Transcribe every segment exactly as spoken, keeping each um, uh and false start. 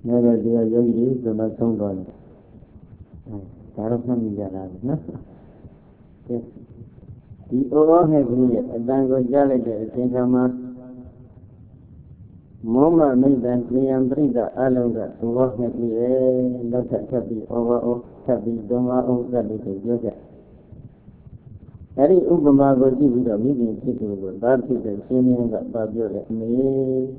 Never dear yogi, the Masson one. Sarafan Jana. The over have me a bango jalade, Singama Moma made and three and three the Alonga, who was met me a lot of Tabi over of Tabi Doma of the little Yoga. Harry Ubama will give you a meeting people with Barty and Senior that Babio me.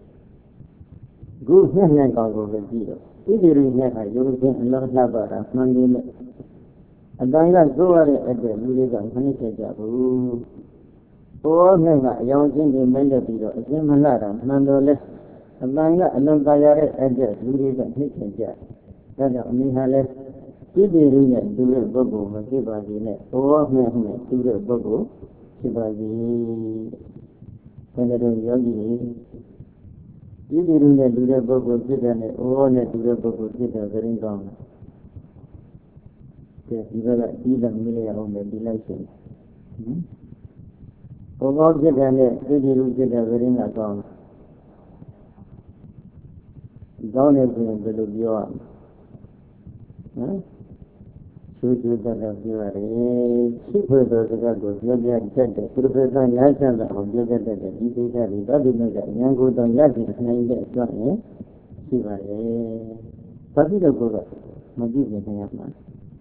Good and Congo with you. If you remember, you will get a lot of number of Monday. A Danga go at the Ludic and Honey. Oh, never, young thing in Mendapito, a Zimalada, nonetheless. A Danga alone by your address, Ludic and Hitchin Jack. That only had left. Did you read it? Do it, Bobo, Makiba, net. Oh, never, do it, Bobo, Shibazi. When it was yogi. Did you read it? Do it, Bobo, sit on it. Oh, net, do it, Bobo, sit on very long. You got even million on the delation. Oh, God, get on it. Did you get a very nice song? Down everything to do your arm. Shoot you that of your cheap with those that goes, you get the Professor Nelson of you get the details of the government that young good on Yakin name that one, eh? She was a Papito Guru, Magician.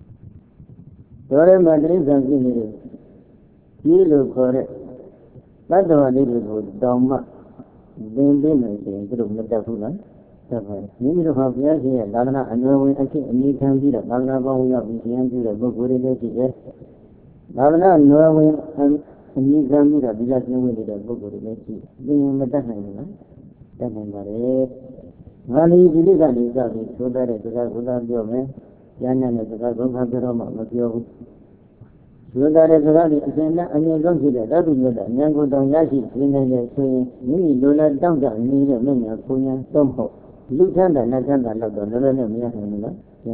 Dore Madrid and Guinea. You look for it. That's the one it was Doma. Then they may say, you don't let that woman. You don't have the idea, Lagana, and no one, I think, and you can be the Lagana, we have the end of the book, what it is. Lagana, no one, and you can be the village, no one did a book, what it is. Then you that name, that name, but it. Money, you did that, is that it, so that it was without your man. Yana is a good Roma, but you. So that is a very, and you don't see that, that is the Yango Don Yashi, when they say, you do not down that need a many of Punya, somehow. Lieutenant and Nathan, love the Lorena,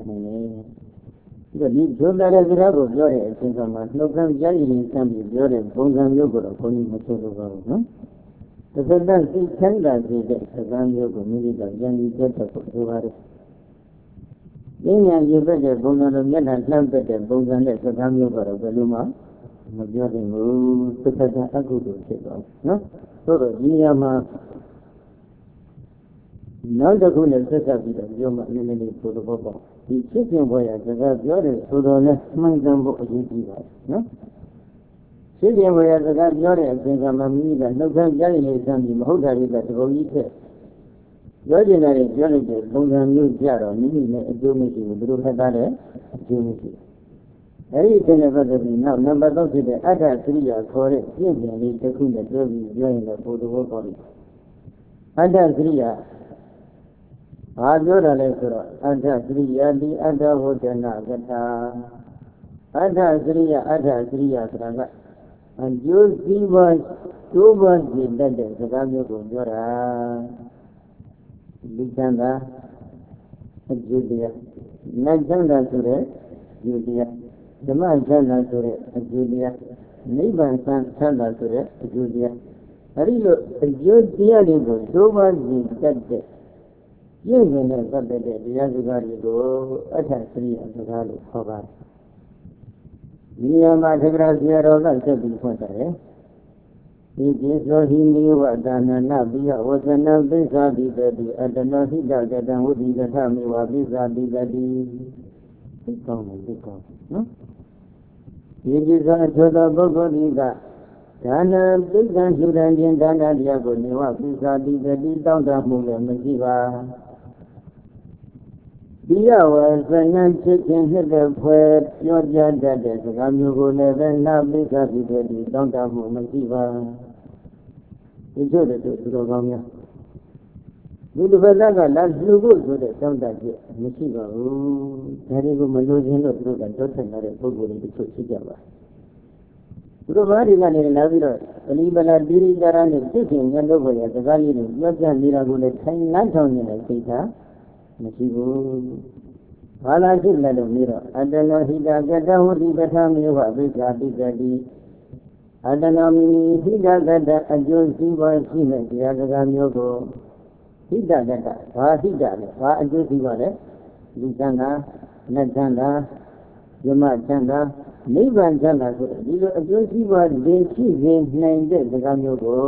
the lead so that as a rubber, Gloria, since I'm not no come jelly in some Gloria, Bongan Yoga, Pony Masoto, no? The Servant is ten that the Sagan Yoga, maybe the Yanni Jetta for Then you better Bongan and Lampet and Bongan, the Sagan Yoga of the Luma, Majority move to a good no? So the Yama. Now the good is set up with the Yoma limited for the Bobo. The chicken boy as a guy, so the less Mangambo Ajiva, no? Chicken boy as a guy, and think I'm a meal and no time jelly is on the Hoga that go eat it. Ordinary jelly, Bongan New Jaro, meaning a Jumisi, Blue Hadare, Jumisi. Everything about the now, number of the other three are for it, simply taking the service join the photo body. Other three are. Adora Lesura, Ada Sriya, the Ada Hotana, Ada Sriya, Ada Sriya Sraga, and you see was two months in that day, the Gamu Gundura, Biganda, Julia, Najanda Sure, Julia, the man Jana Sure, Julia, Niban San Sanda Sure, Julia. Arilo, Julia, two months in that day. You know that the Yazugari go attack three and the Galo Hova. Yama Grazia Rogan said before that. It is so he knew what Danabia was another Bizabi baby, and the Nahida that would be the time you are Bizabi baby. Become, become, no? It is a total Bogodiga. Dana, big and Sudan, Dana Diago, Bizabi baby, down the moon and Makiva. The hours and then chicken hit the where your judge that is a Gamu never now because you don't have Makiva. You should have to go on. You do better, that's no good with it, some that Makiva. Terrible Malusian of Luke and Johnson are a good way to put together. Provadi got in another, and even a beauty that I'm sitting and over at the valley, not just Miracle, ten lantern in a theatre. Makivu. All I did let him mirror. I don't know he does get down with the time you have with Gadi. I don't know me, he does that a Jones see what she meant the other time you go. ဟိတကတ္တဘာဟိတလဲဘာအကျိုးရှိပါလဲလူချမ်းသာနတ်ချမ်းသာယမချမ်းသာနိဗ္ဗာန်ချမ်းသာဆိုဒီလိုအကျိုးရှိပါလေရှိစေနိုင်တဲ့စကားမျိုးကို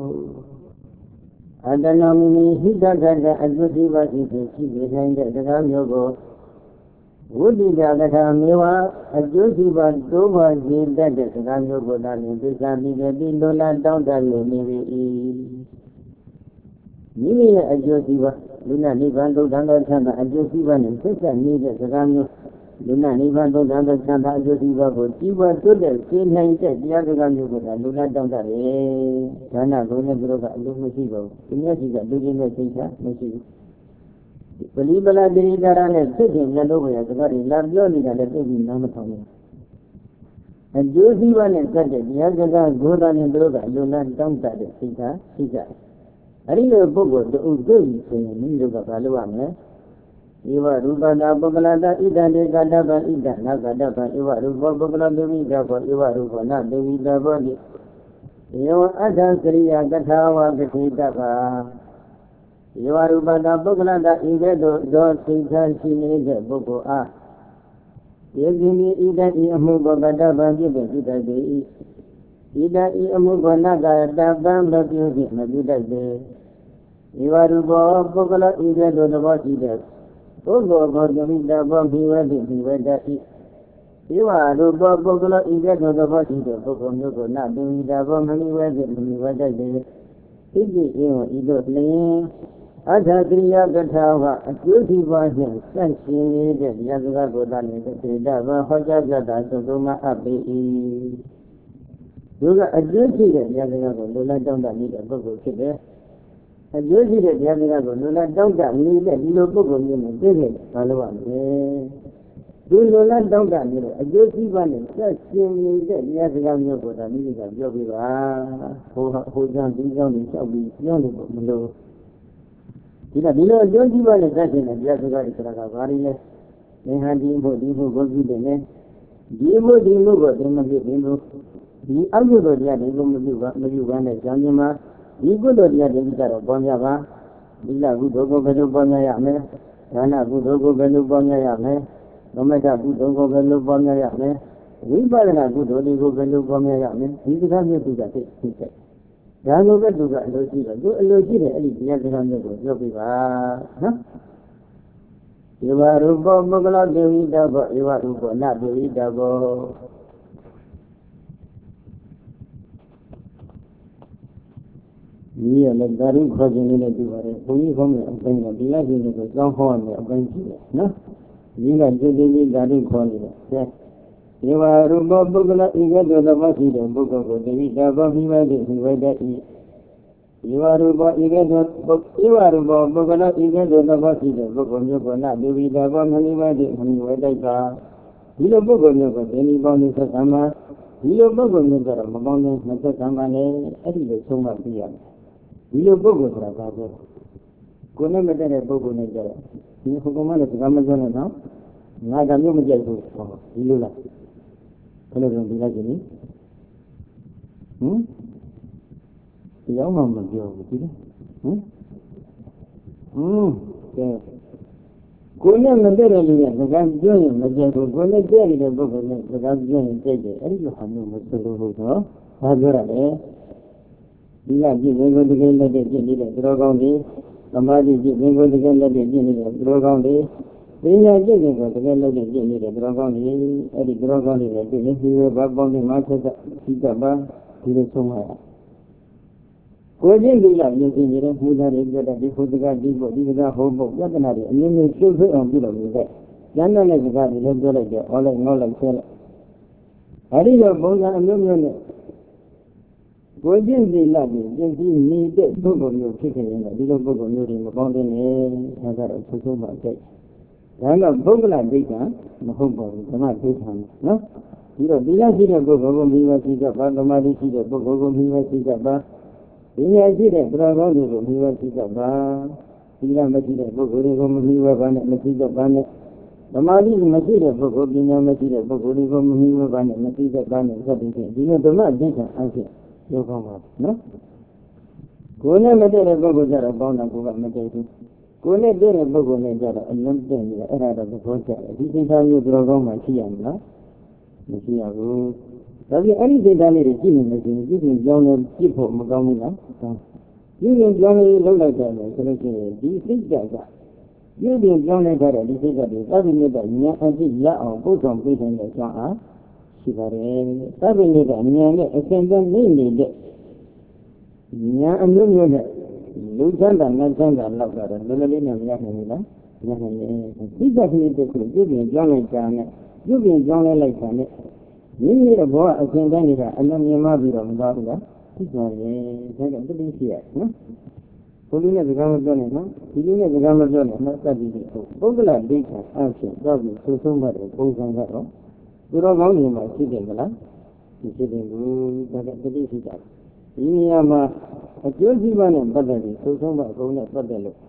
အတ္တနာမိမိဟိတကတ္တအကျိုးရှိပါရှိစေရှိစေနိုင်တဲ့စကားမျိုးကိုဝိတိတကထာမေဝအကျိုးရှိပါတိုးပါစေတတ်တဲ့စကားမျိုးကိုသာလျှင်သိက္ခာပြီးတဲ့ဒီလိုလားတောင်းတလို့နေပြီမိမိရဲ့အကျိုးရှိပါလူနာနိဗ္ဗာန်ဒုက္ခသောချမ်းသာအကျိုးရှိပါနဲ့ဆက်ဆက်နေတဲ့စကားမျိုးလူနာနိဗ္ဗာန်ဒုက္ခသောချမ်းသာအကျိုးရှိပါကိုကြီးပွားတိုးတက်စေနိုင်တဲ့တရားစကားမျိုးကိုသာလူနာတောင်းတတယ်ဒါနဘုံနဲ့သူတို့ကအလိုမရှိပါဘူးသူမျက်စိကလူချင်းနဲ့သိချမရှိဘူးပလီပလာတိရိတာရနဲ့ဖြစ်တဲ့မျက်လုံးပေါ်ရစကားတွေလာပြောနေတာလည်းသိပြီးနားမထောင်ဘူးအကျိုးရှိပါနဲ့စတဲ့တရားစကားကိုသာနဲ့သူတို့ကအလိုလားတောင်းတတဲ့သိတာရှိကြတယ်အဲ့ဒီလိုပုဂ္ဂိုလ်တူသိပြီဆိုရင်မိမိတို့ကဘာလုပ်ရမလဲဧဝရူပတာပုဂ္ဂလတာဣဒံဒေကတ္တဗံဣဒံနာကတ္တဗံဧဝရူပပုဂ္ဂလဒေဝိတဘောဧဝရူပနာဒေဝိတဘောတိဧဝအတ္တကရိယာကထာဝကတိတဗ္ဗာဧဝရူပတာပုဂ္ဂလတာဤကဲ့သို့သောသိက္ခာရှိနေတဲ့ပုဂ္ဂိုလ်အားယေဇိမိဣဒံဤအမှုကိုကတ္တဗံပြုပြီးတတ်သည်ဣဒံဤအမှုကိုနာကတ္တဗံမပြုပြီးမပြုတတ်သည်ဧဝရူပပုဂ္ဂလဤကဲ့သို့သဘောရှိတဲ့ပုဂ္ဂိုလ်ကိုသမိတဘောမိဝဲတိမိဝဲတတ်၏ဧဝရူပပုဂ္ဂလဤကဲ့သို့သဘောရှိတဲ့ပုဂ္ဂိုလ်မျိုးကိုနာသမိတဘောမမိဝဲတိမိဝဲတတ်သည်ဣတိဧဝဤသို့လျင်အတ္ထကရိယာကထာဝအကျိုးရှိပါနှင့်ဆက်ရှင်နေတဲ့တရားစကားကိုသာနေတဲ့စေတဗံဟောကြားကြတာသုသုံးမအပ်ပေ၏သူကအကျိုးရှိတဲ့တရားစကားကိုလူလတ်တောင်းတနေတဲ့ပုဂ္ဂိုလ်ဖြစ်တယ်အကျိုးရှိတဲ့တရားစကားကိုလူလတ်တောင်းတနေတဲ့ဒီလိုပုဂ္ဂိုလ်မျိုးနဲ့သိနေဘာလို့ရမလဲသူလူလတ်တောင်းတနေလို့အကျိုးရှိပါနဲ့ဆက်ရှင်နေတဲ့တရားစကားမျိုးကိုသာမိမိကပြောပြပါဟိုဟိုကြောင့်ဒီကြောင့်ဒီလျှောက်ပြီးပြောနေဖို့မလိုဒီကဒီလိုအကျိုးရှိပါနဲ့ဆက်ရှင်တဲ့တရားစကားတွေဆိုတာကဘာတွေလဲသင်္ဟန်ဒီမှုဒီမှုကိုကြည့်တယ်နဲ့ဒီမှုဒီမှုကိုသင်မဖြစ်ဘူးဒီအကုသိုလ်တရားတွေကိုမပြုပါမပြုပါနဲ့ဉာဏ်မြင်မှာဒီကုသိုလ်တရားတွေကတော့ပေါ်များပါဒီလကုသိုလ်ကိုဘယ်လိုပေါ်များရမလဲဒါနကုသိုလ်ကိုဘယ်လိုပေါ်များရမလဲသမထကုသိုလ်ကိုဘယ်လိုပေါ်များရမလဲဝိပဿနာကုသိုလ်တွေကိုဘယ်လိုပေါ်များရမလဲဒီစကားမျိုးသူကသိသိတယ်ဒါလိုပဲသူကအလိုရှိတယ်သူအလိုရှိတယ်အဲ့ဒီတရားစကားမျိုးကိုပြောပြပါနော်ဧဝရူပပုဂ္ဂလဒေဝိတဘောဧဝရူပနာဒေဝိတဘောဒီရလည်းဓာတုခေါ်ခြင်းလေးနဲ့ပြပါတယ်ဘုန်းကြီးခေါ်မယ်အပိုင်းကဒီလိုက်ခြင်းကိုကြောင်းခေါ်ရမယ်အပိုင်းရှိတယ်နော်ဒီကကျင်းချင်းဓာတုခေါ်နေတယ်ဆဲဧဝရူပပုဂ္ဂလဤကဲ့သို့သဘောရှိတဲ့ပုဂ္ဂိုလ်ကိုဒေဝိတဘောမိမတိမိဝဲတတ်၏ဧဝရူပဤကဲ့သို့ဧဝရူပပုဂ္ဂလဤကဲ့သို့သဘောရှိတဲ့ပုဂ္ဂိုလ်မျိုးကိုနာဒေဝိတဘောမိမတိမိဝဲတတ်ပါဒီလိုပုဂ္ဂိုလ်မျိုးကိုဒေဝိပေါင်းနဲ့ဆက်ဆံမှာဒီလိုပုဂ္ဂိုလ်မျိုးကတော့မပေါင်းနဲ့မဆက်ဆံပါနဲ့အဲ့ဒီလိုဆုံးမပြရမယ်ဒီလိုပုဂ္ဂိုလ်ဆိုတာဘာပြောကိုယ်နဲ့မတည့်တဲ့ပုဂ္ဂိုလ်နဲ့ကြတော့ဒီဟိုကောင်မလည်းစကားမပြောနဲ့နော်ငါကမျိုးမကြိုက်ဘူးဟောဒီလိုလားဘယ်လိုလုပ်ဒီလိုက်ကြည့်ဟင်ဒီအောင်မှမပြောဘူးဒီဟင်ဟင်းကဲကိုယ်နဲ့မတည့်တဲ့လူကစကားပြောရင်မကြိုက်ဘူးကိုယ်နဲ့တည့်နေတဲ့ပုဂ္ဂိုလ်နဲ့စကားပြောရင်ကြိုက်တယ်အဲ့ဒီလိုဟာမျိုးမဆိုလို့ဟုတ်တော့ဘာပြောရလဲဒီကပြည့်စုံကိုတကယ်လက်တဲ့ပြည့်နေတဲ့သူတော်ကောင်းတွေသမာဓိပြည့်စုံကိုတကယ်လက်တဲ့ပြည့်နေတဲ့သူတော်ကောင်းတွေပညာပြည့်စုံကိုတကယ်လက်တဲ့ပြည့်နေတဲ့သူတော်ကောင်းတွေအဲ့ဒီသူတော်ကောင်းတွေလည်းပြည့်နေပြီးတော့ဘာပေါင်းနေမှဆက်သက်ရှိတတ်ပါဒီလိုဆုံးမှာကိုယ်ချင်းဒီကမြင်သိနေတဲ့မူသားတွေပြတဲ့ဒီခုစကားဒီဖို့ဒီစကားဟောဖို့ပြဿနာတွေအမြင်မျိုးရှုပ်ဆွေးအောင်ပြုလုပ်နေတဲ့ကျမ်းတဲ့စကားတွေလည်းပြောလိုက်တယ်ဟောလိုက်ငေါလိုက်ဆဲလိုက်အဲဒီလိုပုံစံအမျိုးမျိုးနဲ့ကိုယ်ချင်းစီလာပြီးပြင်ပြီးနေတဲ့ပုဂ္ဂိုလ်မျိုးဖြစ်ခဲ့ရင်ဒီလိုပုဂ္ဂိုလ်မျိုးတွေမပေါင်းတဲ့နဲ့ဒါကတော့ဆုံးဆုံးမှကြိုက်ဒါကပုဂ္ဂလဒိဋ္ဌာမဟုတ်ပါဘူးဓမ္မဒိဋ္ဌာနော်ဒီတော့ဒီလောက်ရှိတဲ့ပုဂ္ဂိုလ်ကိုမိဝရှိတတ်ပါသမာဓိရှိတဲ့ပုဂ္ဂိုလ်ကိုမိဝရှိတတ်ပါဒီညာရှိတဲ့တရားကောင်းတွေကိုမိဝရှိတတ်ပါဒီကမရှိတဲ့ပုဂ္ဂိုလ်တွေကိုမမိဝပါနဲ့မရှိတတ်ပါနဲ့သမာဓိမရှိတဲ့ပုဂ္ဂိုလ်ပညာမရှိတဲ့ပုဂ္ဂိုလ်တွေကိုမမိဝပါနဲ့မရှိတတ်ပါနဲ့စသည်ဖြင့်ဒီလိုဓမ္မဒိဋ္ဌာအဖြစ်ပြောကောင်းပါနော်ကိုယ်နဲ့မတည့်တဲ့ပုဂ္ဂိုလ်ကြတော့ပေါင်းတာကိုကမတည့်ဘူးကိုယ်နဲ့တည့်တဲ့ပုဂ္ဂိုလ်နဲ့ကြတော့အလုံးတည့်နေတယ်အဲ့ဒါတော့သဘောကျတယ်ဒီစိတ်ထားမျိုးတော်ကောင်းမှရှိရမလားမရှိရဘူးဒါပြင်အဲ့ဒီစိတ်ထားလေးတွေကြည့်နေလို့ရှိရင်ကြည့်ရင်ကြောင်းလဲကြည့်ဖို့မကောင်းဘူးလားကြည့်ရင်ကြောင်းလေးလုံးလိုက်တယ်ဆိုလို့ရှိရင်ဒီစိတ်ဓာတ်ကကြည့်ရင်ကြောင်းလိုက်တဲ့ဒီစိတ်ဓာတ်တွေသဗ္ဗညတဉာဏ်အသိရအောင်ပုဒ်ဆောင်ပြတဲ့ကြောင်းအားရှိပါတယ်သဗ္ဗညတဉာဏ်နဲ့အစဉ်တည်းနေနေတဲ့ဉာဏ်အမျိုးမျိုးနဲ့လူချမ်းသာနတ်ချမ်းသာလောက်တော့လွယ်လွယ်လေးနဲ့မရနိုင်ဘူးလားမရနိုင်ဘူးစိတ်ဓာတ်ကလေးတစ်ခုကြည့်ရင်ကြောင်းလိုက်တာနဲ့ကြည့်ရင်ကြောင်းလိုက်လိုက်တာနဲ့မိမိရဲ့ဘဝအစဉ်တိုင်းတွေကအလုံးမြင်မှပြီးတော့မသွားဘူးလားသိကြရဲ့ဒါကြောင့်တတိရှိရနော်ဘုလူနဲ့စကားမပြောနဲ့နော်ဒီလူနဲ့စကားမပြောနဲ့နော်စသည်ဖြင့်ပုဂ္ဂလဒိဋ္ဌာအဖြစ်တော့ပြီးဆိုဆုံးမှတဲ့ပုံစံကတော့သူတော်ကောင်းတွေမှာရှိတယ်မလားရှိတယ်ဘူးဒါကြောင့်တတိရှိတာဒီနေရာမှာအကျိုးစီးပွားနဲ့ပတ်သက်ပြီးဆိုဆုံးမှအကုန်နဲ့ပတ်သက်လို့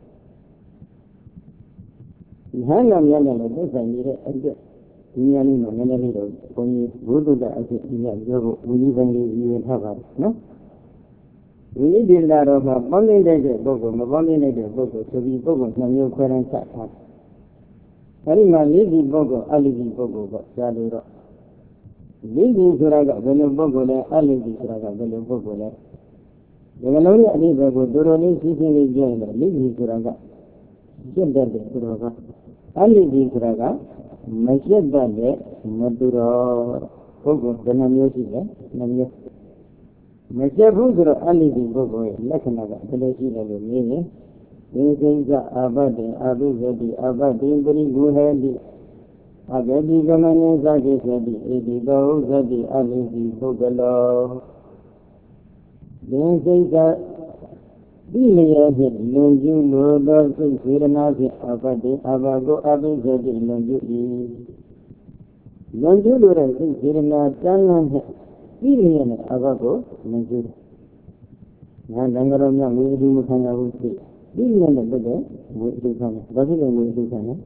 ဒီဟန်နာများနဲ့လည်းသက်ဆိုင်နေတဲ့အတွက်ဒီနေရာလေးမှာနည်းနည်းလေးတော့ဘုန်းကြီးဘုဒ္ဓတဲ့အဖြစ်ဒီကပြောဖို့ဝိနည်းပိုင်းလေးရည်ရထားပါတယ်နော်ဝိနည်းဒီလာတော့မှပေါင်းနေတဲ့ပုဂ္ဂိုလ်မပေါင်းနေတဲ့ပုဂ္ဂိုလ်ဆိုပြီးပုဂ္ဂိုလ်နှမျိုးခွဲတန်းဆက်ထားအဲဒီမှာလေးစီပုဂ္ဂိုလ်အလိစီပုဂ္ဂိုလ်ပေါ့ကြားလို့တော့လေးစီဆိုတာကဘယ်လိုပုဂ္ဂိုလ်လဲအလိစီဆိုတာကဘယ်လိုပုဂ္ဂိုလ်လဲဒီကလုံးရဲ့အဓိပ္ပာယ်ကိုတော်တော်လေးရှင်းရှင်းလေးပြောရင်တော့လေးစီဆိုတာကရှင်းတတ်တယ်ဆိုတော့ကအလိစီဆိုတာကမရှက်တတ်တဲ့မတူတော့ပုဂ္ဂိုလ်ဘယ်နှမျိုးရှိလဲနှမျိုးမရှက်ဘူးဆိုတော့အလိစီပုဂ္ဂိုလ်ရဲ့လက္ခဏာကဘယ်လိုရှိလဲလို့မြင်ရင်ဒီစိတ်ကအာဘတ်တင်အာဘိဇတိအာဘတ်တင်ပရိဂုဟေတိအဂတိကမနေသကိသတိဣတိတောဥဇတိအလိစီပုဂ္ဂလောဒီစိတ်ကဒီလျက်ဖြင့်လွန်ကျူးလိုသောစိတ်စေရနာဖြင့်အာဘတ်တင်အာဘကိုအာဘိဇတိလွန်ကျူး၏လွန်ကျူးလိုတဲ့စိတ်စေရနာတန်းလန်းဖြင့်ဒီလျက်နဲ့အာဘကိုလွန်ကျူးတယ်။ငါတန်ကြတော်မြတ်ဝိသုမခံရဘူးသိဒီလျက်နဲ့တက်တဲ့ဝိသုခံတယ်။ဘာဖြစ်လို့ဝိသုခံလဲ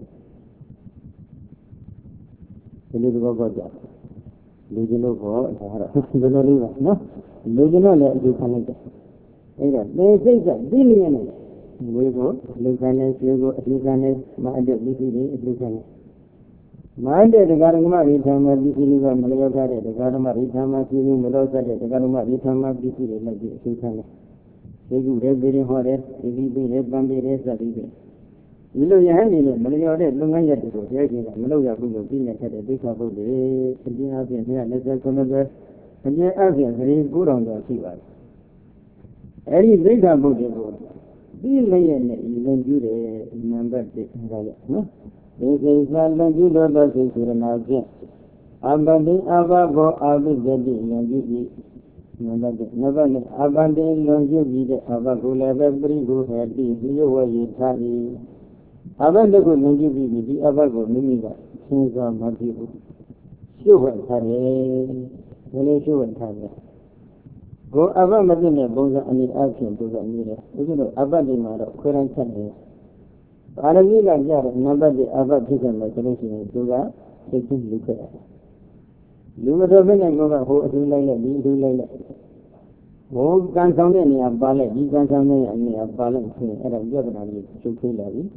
ဒီလိုတော့ပေါ့ကြလူကျင်လို့ပေါ့ဒါကတော့ဘယ်လိုလဲနော်လူကျင်တော့လည်းအကျိုးခံလိုက်တယ်အဲ့ဒါသင်စိတ်ကဒီလျက်နဲ့ဝိကိုလူခံနေဆွေကိုအကျိုးခံနေမအတဲ့ဒီဒီအကျိုးခံနေမအတဲ့တရားဓမ္မရိသမာပစ္စည်းတွေကမလျော့ထားတဲ့တရားဓမ္မရိသမာပစ္စည်းမလို့ဆက်တဲ့တရားဓမ္မရိသမာပစ္စည်းတွေလည်းဒီအကျိုးခံနေဒီကုရဲပြည်ရင်ဟောတယ်ဒီဒီပြည်လည်းပန်းပြည်လည်းစသည်ဖြင့်ဒီလိုရဟန်းနေလို့မလျော်တဲ့လုပ်ငန်းရက်တွေကိုတရားရှင်ကမလုပ်ရဘူးလို့ပြည့်ညတ်တဲ့ဒိဋ္ဌဘုဒ္ဓေအကျဉ်းအပြင်၂၂၉ခုပဲအကျဉ်းအပြင်ဂရီကိုးတော်ကျော်ရှိပါတယ်အဲဒီဒိဋ္ဌဘုဒ္ဓေကိုပြီးလျက်နဲ့လွန်ကျူးတယ်နံပါတ်၁ဒါရနော်ဒီစိတ်ကလွန်ကျူးလို့သောစိတ်စေရနာဖြင့်အပတိအဘဘောအာဘိဇတိလွန်ကျူးပြီးနံပါတ်နံပါတ်နဲ့အပတိလွန်ကျူးပြီးတဲ့အဘကိုလည်းပဲပရိဂုဟေတိဒီရဝယေထား၏အဘတကုလွန်ကျူးပြီးဒီအဘကိုမိမိကစဉ်းစားမဖြစ်ဘူးရှုပ်ဝတ်ထားတယ်ဘယ်လိုရှုပ်ဝတ်ထားလဲကိုအဘမသိတဲ့ပုံစံအနေအချင်းပုံစံမျိုးလေဒီလိုအဘဒီမှာတော့ခွဲတန်းချက်နေပါရမီကကြတော့နံပါတ်၁အဘဖြစ်တယ်လို့ဆိုလို့ရှိရင်သူကသိချင်းလူခဲ့တယ်လူမတော်ဘဲနဲ့ကိုကဟိုအထူးလိုက်လိုက်ဒီအထူးလိုက်လိုက်ဟိုကန်ဆောင်တဲ့နေရာပါလိုက်ဒီကန်ဆောင်တဲ့နေရာပါလိုက်ဆိုရင်အဲ့ဒါပြဿနာကြီးချုပ်ထွေးလာပြီ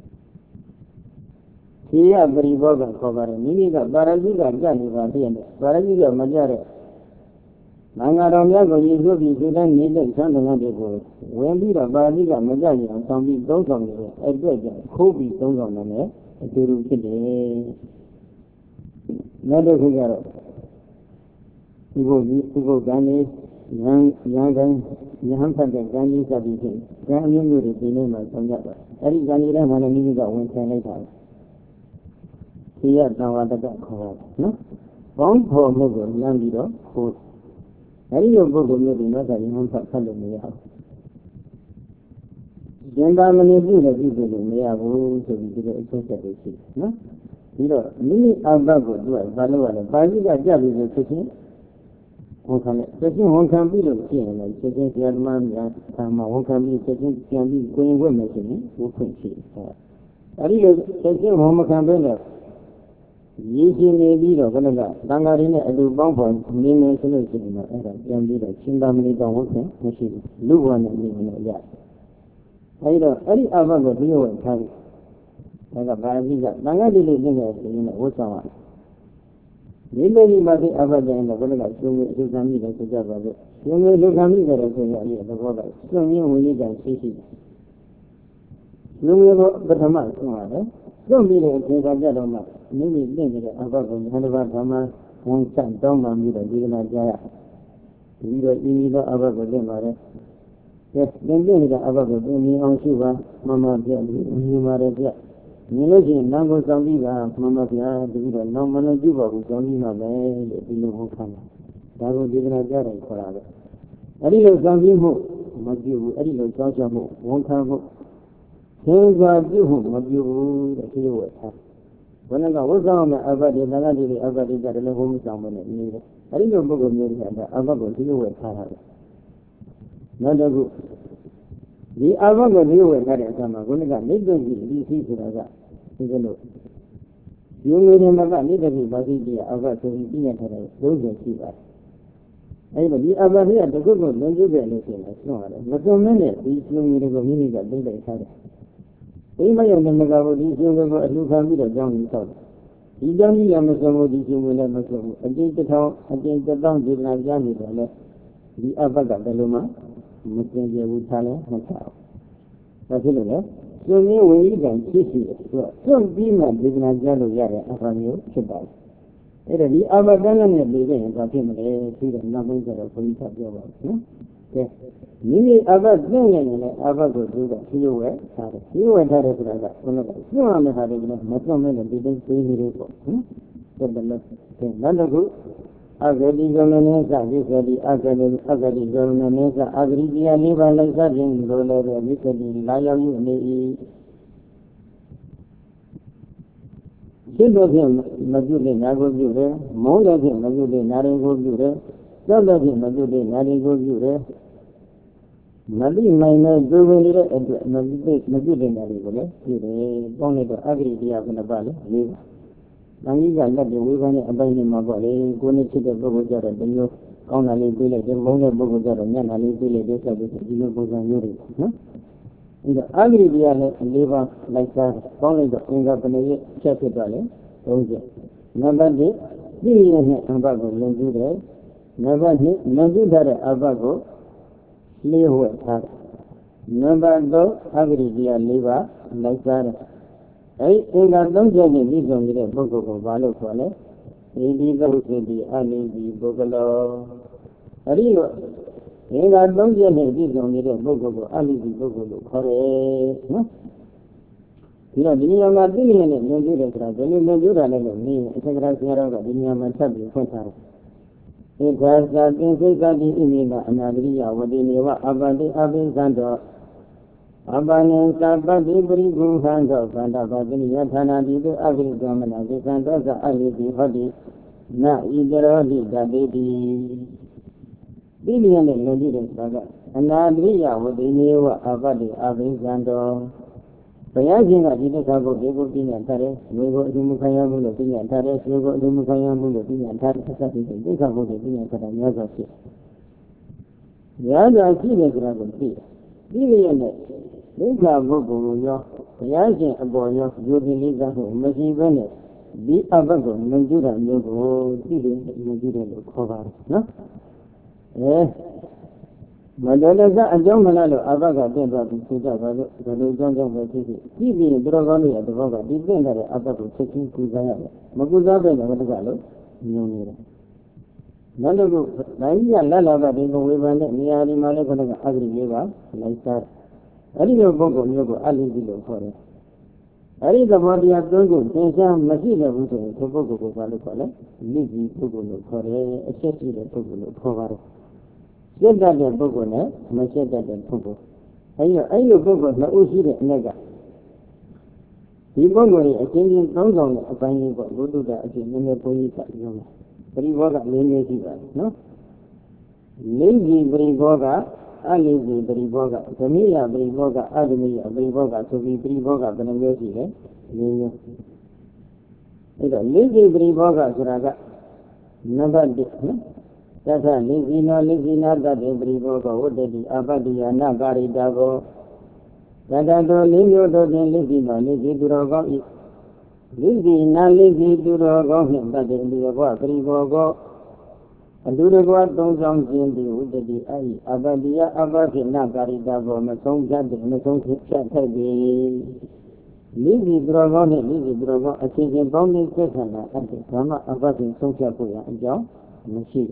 ဒီရပရိဘောကခေါ်ပါတယ်မိမိကပါရဇိကကြနေပါတည်းနဲ့ပါရဇိကမကြတဲ့မင်္ဂလာတော်များကိုရည်ရွယ်ပြီးဒီတိုင်းနေတဲ့သံဃာတွေကိုဝင်ပြီးတော့ပါဠိကမကြရင်အောင်ဆောင်ပြီးသုံးဆောင်နေတယ်အဲ့အတွက်ကြောင့်ခိုးပြီးသုံးဆောင်တယ်နဲ့အတူတူဖြစ်တယ်နောက်တစ်ခုကတော့ဒီဘုရားဒီဘုရားကနေရန်ရန်တိုင်းရဟန်းဖတ်တဲ့ကံကြီးစသည်ဖြင့်ကံအမျိုးမျိုးတွေဒီနေ့မှဆောင်ကြတယ်အဲ့ဒီကံကြီးထဲမှာလည်းမိမိကဝင်ခံလိုက်တာဒီရသံဝတ္တကခေါ်တယ်နော်ဘောင်းဖော်မှုကိုလမ်းပြီးတော့ခိုးအဲဒီလိုပုဂ္ဂိုလ်မျိုးဒီတော့ကရဟန်းဖတ်ဖတ်လို့မရဘူး။ဉာဏ်သာမဏေပြုလို့ပြုလို့မရဘူးဆိုပြီးဒီလိုအဆုံးဖြတ်လို့ရှိတယ်နော်။ပြီးတော့မိမိအဘတ်ကိုသူကဘာလို့လဲပါဠိကကြပြီးဆိုချက်ချင်းဝန်ခံတယ်ချက်ချင်းဝန်ခံပြီးလို့ရှိရင်လည်းချက်ချင်းဆရာသမားများသာမဝန်ခံပြီးချက်ချင်းပြန်ပြီးကိုရင်ဝတ်မယ်ဆိုရင်ဝတ်ခွင့်ရှိတယ်။အဲဒီလိုချက်ချင်းဝန်မခံဘဲနဲ့ရေရှင်နေပြီးတော့ဘယ်နဲ့ကတန်ဃာရင်းနဲ့အတူပေါင်းဖော်နေနေဆိုလို့ရှိရင်တော့အဲ့ဒါပြန်ပြီးတော့ရှင်းသာမဏေတောင်ဝတ်ခင်မရှိဘူးလူဘဝနဲ့နေနေရအဲ့တော့အဲ့ဒီအဘကိုဒီလိုဝင်ထားပြီးဒါကဘာကြီးကတန်ဃာတိလေးနေနေဆိုရင်ဝတ်ဆောင်ရတယ်ဒီလိုဒီမှာဒီအဘကျရင်တော့ဘယ်နဲ့ကရှုံးပြီးအကျဉ်းမိတယ်ဆိုကြပါစို့ရှုံးပြီးလူခံမိတယ်ဆိုရင်အဲ့ဒီသဘောကရှုံးရင်းဝင်ကြီးကရှိရှိလူမျိုးကိုပထမဆုံးရတယ်လွတ်ပြီးတဲ့အချိန်ကကြတော့မှမိမိသိနေတဲ့အဘကိုဉာဏ်တစ်ပါးဓမ္မဝန်ဆန့်တောင်းမှပြီးတော့ဒီကနာကြားရပြီးတော့ဤဤသောအဘကိုသိပါတယ်ကဲသင်သိနေတဲ့အဘကိုသင်မြင်အောင်ရှုပါမမပြတ်ပြီးမြင်ပါတယ်ပြတ်မြင်လို့ရှိရင်နာမ်ကိုစောင့်ပြီးပါမမပြတ်ပြီးတော့နောက်မလည်းပြုပါဘူးစောင့်ပြီးမှပဲလို့ဒီလိုဟုတ်ခံတာဒါကိုဒီကနာကြားတယ်ခေါ်တာပဲအဲ့ဒီလိုစောင့်ပြီးမှုမပြုဘူးအဲ့ဒီလိုကြောက်ကြမှုဝန်ခံမှုသင်္ကာပြုမှုမပြုဘူးတဲ့ဒီလိုဝတ်ထားဘယ်နဲ့ကဝတ်ဆောင်မဲ့အဘတိသံဃာတိအဘတိကြတယ်လို့ဘုံမဆောင်မနဲ့နေတယ်အဲ့ဒီလိုပုဂ္ဂိုလ်မျိုးတွေကအဘကိုဒီလိုဝတ်ထားတာပဲနောက်တစ်ခုဒီအဘကိုဒီလိုဝတ်ထားတဲ့အခါမှာဘုန်းကြီးကနေတုကြီးဒီစီဆိုတာကဒီလိုယူငွေတွေမှာကနေတကြီးပါစီကြီးအဘဆိုပြီးပြည့်ထားတယ်လုံးစုံရှိပါတယ်အဲ့ဒီဒီအဘလေးကတခုခုလွန်ကျူးတယ်လို့ဆိုရင်ဆွမ်းရတယ်မဆွမ်းမနဲ့ဒီယူငွေတွေကိုမိမိကသိလိုက်ထားတယ်ဒီမယုံတဲ့မကဘူးဒီရှင်ကိုအလှခံပြီးတော့ကြောင်းကြီးဆောက်တယ်ဒီကြောင်းကြီးကမဆုံးဘူးဒီရှင်ဝင်လည်းမဆုံးဘူးအကျဉ်းတစ်ထောင်အကျဉ်းတစ်ထောင်ဒီနာကြားနေတယ်လေဒီအဘကဘယ်လိုမှမစင်ကြဘူးထားလဲမထားဘူးဒါဖြစ်လို့လေရှင်ရင်းဝင်ကြီးကဖြစ်ရှိတယ်သူကစွန့်ပြီးမှဒီနာကြားလို့ရတဲ့အဘမျိုးဖြစ်ပါတယ်အဲ့ဒါဒီအဘတန်းနဲ့ပြီးရင်ဘာဖြစ်မလဲပြီးတော့နောက်ပိုင်းကျတော့ဘုန်းကြီးကပြောပါဦးနော်ကဲမိမိအဘသိနေတယ်လေအဘကိုသူကဖြိုးဝဲထားတယ်ဖြိုးဝဲထားတယ်ဆိုတာကဘုန်းတော်ကစွန့်ရမယ့်ဟာတွေလည်းမစွန့်မဲနဲ့ဒီတိုင်းသေးနေတယ်ပေါ့ဟင်တော်တယ်လို့ကဲနောက်တစ်ခုအဂတိကမနည်းစဝိသတိအဂတိအဂတိကမနည်းစအဂတိတရားလေးပါးလိုက်စားခြင်းလိုလည်းဝိသတိလာရောက်ယူနေ၏စိတ်တော်ဖြင့်မပြုတဲ့နာကိုပြုတယ်မုန်းတဲ့ဖြင့်မပြုတဲ့နာရင်ကိုပြုတယ်ကြောက်တဲ့ဖြင့်မပြုတဲ့နာရင်ကိုပြုတယ်မတိနိုင်တဲ့ဒုဝင်နေတဲ့အတွက်မပြုမပြုတဲ့နာတွေကိုလည်းပြုတယ်ပေါင်းလိုက်တော့အဂတိတရားကနှစ်ပါးလေလေးပါ။တန်ကြီးကလက်တွေဝေဖန်တဲ့အပိုင်းတွေမှာပေါ့လေကိုယ်နဲ့ဖြစ်တဲ့ပုဂ္ဂိုလ်ကြတော့ဒီမျိုးကောင်းတာလေးပြေးလိုက်တယ်မုန်းတဲ့ပုဂ္ဂိုလ်ကြတော့ညံ့တာလေးပြေးလိုက်တယ်ဆက်ပြီးဒီလိုပုံစံမျိုးတွေနော်။အဲဒါအဂတိတရားလည်းလေးပါးလိုက်စားပေါင်းလိုက်တော့အင်္ဂါပဏိရဲ့ချက်ဖြစ်သွားလေသုံးချက်။နံပါတ်တစ်ပြည့်ရတဲ့အဘကိုလုံကျူးတယ်။နံပါတ်နှစ်လုံကျူးထားတဲ့အဘကိုလေးဝက်ထားတယ်။နံပါတ်သုံးအဂတိတရားလေးပါးလိုက်စားတယ်။အဲဒီအင်္ဂါသုံးချက်နဲ့ပြီးဆုံးနေတဲ့ပုဂ္ဂိုလ်ကိုဘာလို့ခေါ်လဲ။ဒီဒီသုတ်ဒီအနိဒီပုဂ္ဂလောအဲဒီတော့အင်္ဂါသုံးချက်နဲ့ပြီးဆုံးနေတဲ့ပုဂ္ဂိုလ်ကိုအနိဒီပုဂ္ဂိုလ်လို့ခေါ်တယ်နော်။ဒီတော့ဒီနေရာမှာသိနေနဲ့လွန်ကျူးတယ်ဆိုတာဘယ်လိုလွန်ကျူးတာလဲလို့နေအထက်ကရာဆရာတော်ကဒီနေရာမှာထပ်ပြီးဖွင့်ထားတယ်။ဧကာသတိစိတ်ကတိဣမိကအနာတရိယဝတိနေဝအပတိအပိသံတော်အပနံသပ္ပတိပရိကုဟံသောဗန္တပါတိယဌာနာတိတုအဂိကမနာကိသံသောအဟိတိဟောတိနဣတရောတိတတိတိဒီနေရာနဲ့လွန်ကျူးတယ်ဆိုတာကအနာတရိယဝတိနေဝအပတိအပိသံတော်ဘုရားရှင်ကဒီတစ်ခါကိုဒီကိုပြညာထားတယ်။မျိုးကိုအမှုမခံရဘူးလို့ပြညာထားတယ်။ဆွေကိုအမှုမခံရဘူးလို့ပြညာထားတယ်။ဆက်ပြီးဒီခါကိုပြညာထားတာများစွာရှိ။များစွာရှိတယ်ဆိုတာကိုသိတယ်။ဒီလိုနဲ့ဒိဋ္ဌာပုဂ္ဂိုလ်ရောဘုရားရှင်အပေါ်ရောယုံကြည်လေးစားမှုမရှိဘဲနဲ့ဒီအဘတ်ကိုလွန်ကျူးတာမျိုးကိုသိတယ်လွန်ကျူးတယ်လို့ခေါ်ပါတယ်နော်။အဲမတော်တဆအကြောင်းမလားလို့အဘကပြင့်သွားပြီးသိကြပါလို့ဘယ်လိုကြောင့်ကြောင့်ပဲဖြစ်ဖြစ်ကြည့်ပြီးရင်တော်ကောင်းရဲ့သဘောကဒီပြင့်တဲ့အဘကိုချက်ချင်းကူစားရတယ်မကူစားပဲလည်းဘယ်လိုကလို့ညုံနေတယ်နောက်တစ်ခုနိုင်ကြီးကလက်လာကဒီကိုဝေဖန်တဲ့နေရာဒီမှာလည်းခဏကအဂရိလေးပါလိုက်စားအဲ့ဒီလိုပုဂ္ဂိုလ်မျိုးကိုအလိတိလို့ခေါ်တယ်အဲ့ဒီသဘောတရားသုံးခုသင်္ချာမရှိတဲ့ဘူးဆိုရင်ဒီပုဂ္ဂိုလ်ကိုဘာလို့ခေါ်လဲလိတိပုဂ္ဂိုလ်လို့ခေါ်တယ်အချက်ရှိတဲ့ပုဂ္ဂိုလ်လို့ခေါ်ပါတယ်စိတ်တတ်တဲ့ပုဂ္ဂိုလ်နဲ့မစိတ်တတ်တဲ့ပုဂ္ဂိုလ်အဲဒီတော့အဲဒီလိုပုဂ္ဂိုလ်နှစ်ဦးရှိတဲ့အ낵ကဒီပုဂ္ဂိုလ်ရဲ့အချင်းချင်းသုံးဆောင်တဲ့အပိုင်းလေးပေါ့ဘုဒ္ဓတာအချင်းနည်းနည်းဘုန်းကြီးကပြောမယ်ပရိဘောဂလေးလေးရှိပါတယ်နော်လေးကြီးပရိဘောဂအလေးကြီးပရိဘောဂဓမိယပရိဘောဂအဓမိယပရိဘောဂဆိုပြီးပရိဘောဂဘယ်နှမျိုးရှိလဲလေးမျိုး Itu lagi beribaga suraga, nampak di, jasa lagi na lagi na tadi beribaga, udah di apa dia nak kari dago, jasa tu lagi tu lagi na lagi duraga, lagi na lagi duraga ni tadi beribaga beribaga, duraga tonggang sini udah di ai, apa dia apa dia nak kari dago, macam jadi macam siapa jadi. Lagi berapa ni, lagi berapa asyik bangni kesana, ada sama apa sih sosial punya jauh masih.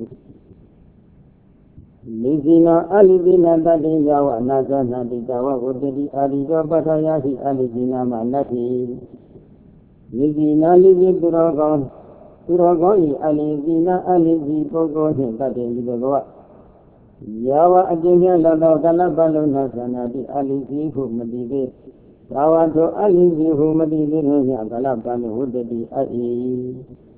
Lagi na aligi na tadi jauh nasa nadi jauh udah aligi bahaya si aligi nama nadi. Lagi na lagi berapa, berapa ini aligi na aligi pokok ni tadi juga. Jauh aja lalu kalau balu nasa nadi aligi humdi be. Kawan tu aligi humdi ni agaklah kami udah di ai.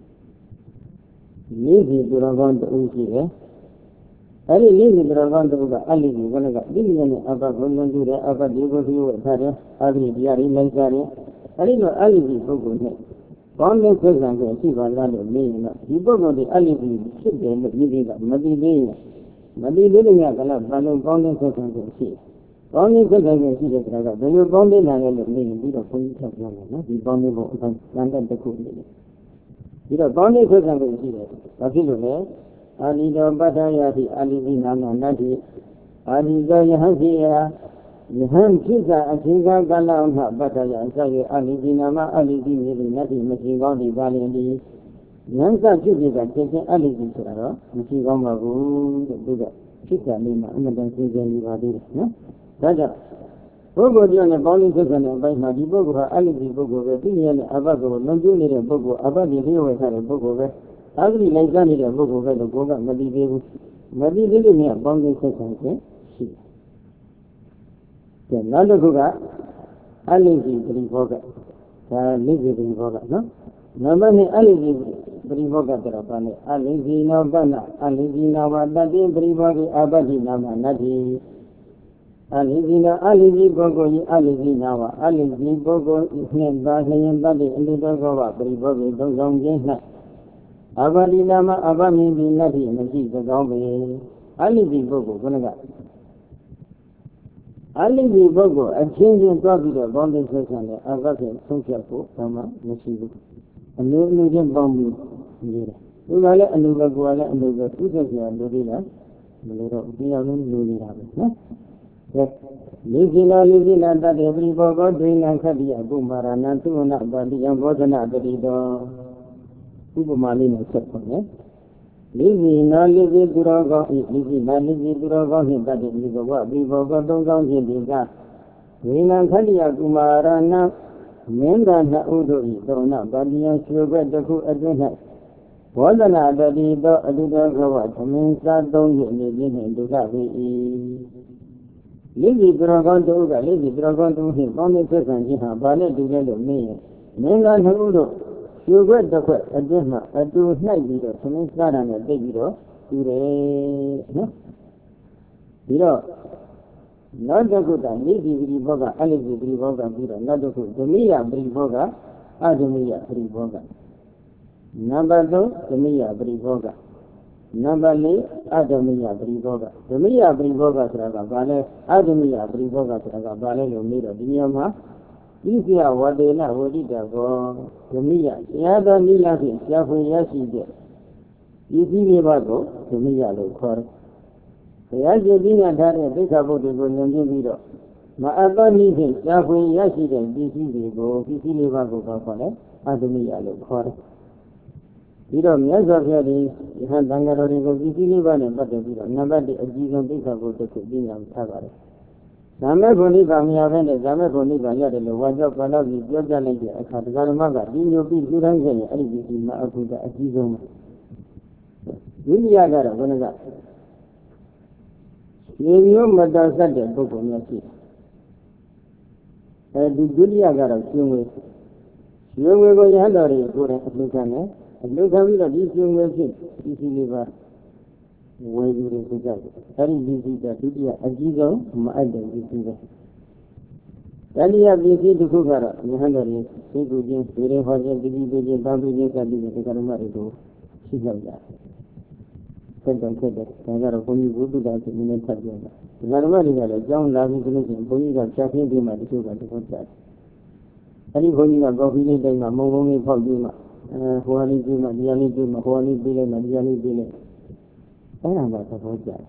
Lagi berapa tu uji eh? Hari lagi berapa tu juga aligi mana kan? Di ni apa golongan tu apa dia boleh buat hari hari dia hari lain hari. Hari tu aligi pokok ni. Kawan tu kerja tu si balan tu ni na. Di pokok ni aligi sedih ni ni kan mati ni. Mati ni agaklah balu kawan tu kerja tu si. Kawan itu kerja sih kerja. Jadi kawan itu nanti ni tidak pun kerja mana. Di kawan itu bukan nanti tekuk ni. Jadi kawan itu kerja sih. Tapi tu ni, ali jauh bahaya si ali ni nama nanti. Ali jauh yang dia, yang kita kita kalau nak bahaya saya ali ni nama ali ni ni nanti mesti kawan di balik ni. Yang kita juga jadi ali ni sekarang mesti kawan bagus juga. Kita ni mana macam kerja ni balik, na? Saja, pokok dia ni balik ke sana, baik maju pokok, aligi pokok, ini ni apa pokok, lanjut ni pokok, apa ni dia orang sana pokok, agri lain ni dia pokok, itu pokok mati dia, mati dia ni balik ke sana si. Dan lalu juga aligi beri pokok, aligi beri pokok, no? Nama ni aligi beri pokok berapa ni? Aligi nama na, aligi nama tadi beri pokok apa di nama nadi. Aligi na aligi bogo ni aligi nawa aligi bogo ni bahasa yang tadi ini bogo apa beri bogo donggang jenak abadi nama abami binadi masih donggang be aligi bogo mana tak aligi bogo action yang tu ada bangsa sesuatu agak sosial ko sama masih bu anu anu yang bambu ni lah tu kalau anu bogo kalau anu bogo tu saja anu ni lah melorot dia anu ni lah nah. Lizina lizina tadi beri pokok dengan kadiah bumaran tu nak bagi yang bosan nak beri do. Ibu mali nak sepuluh. Lizina lizi duraga, lizina lizi duraga ni tadi beri pokok beri pokok donggang jadi kan. Dengan kadiah bumaran menda nak udo itu nak bagi yang suka deku ada nak. Bosan nak beri do ada kawan minta dong jadi ni tu tak beri. Lagi berangkat tu juga, lagi berangkat tu ni, kau ni kerana ni ha, balik tu dia tu ni, mengan halu tu, juga dapat ada nak, ada nak gitu, semua sekarang ada gitu, sure, no, gitu, nada kita ni beri boga, ali beri boga gitu, nada tu, demi ya beri boga, ada demi ya beri boga, nada tu demi ya beri boga. Nama ni ada miya beri boga. Demiya beri boga seragam balik. Ada miya beri boga seragam balik lumira dunia mah. Ini wadena wadida go. Demiya. Siapa ni lagi? Siapa yang sih? Isi ni bago. Demiya lo kor. Saya jadi ada mereka boleh boleh biro. Maaf ni sih. Siapa yang sih? Isi ni go. Isi ni bago apa ni? Ada miya lo kor. Biro miasa jadi, ihan tanggal orang ko kisi ni bane pada biro, nampak di ajian di kabu tu kucing yang sabar. Sampai puni kami apa ni, sampai puni kami ada wajib kalau video jalan je, akan kalau maga di nyobi kurang je, ada kisi mak aku dah ajian. Ini ada apa ni tak? Ini madrasah dia buku ni sih. Eh di dunia ada siapa? Siapa ko yang dari kurang bukan eh? Lu kami dah di sini mesti di sini bah, wajib kita. Hari ini kita tu dia ajian, mak ada di sini. Dalia Biki to Kugara, Nihandari, Sikuji, Vere Hoja, Biki, Babu, Kabi, the Karamarigo, she held that. Said on Kedet, I got a pony would do that in the Tabiana. Naramari had a John Lavi Commission, pony got Chapping Dima to Sugar to put that. Any pony got Gobi, they are Momi Pogima, Huani Dima, Diani Dima, Huani Billy, and Diani Billy. I am about to put that.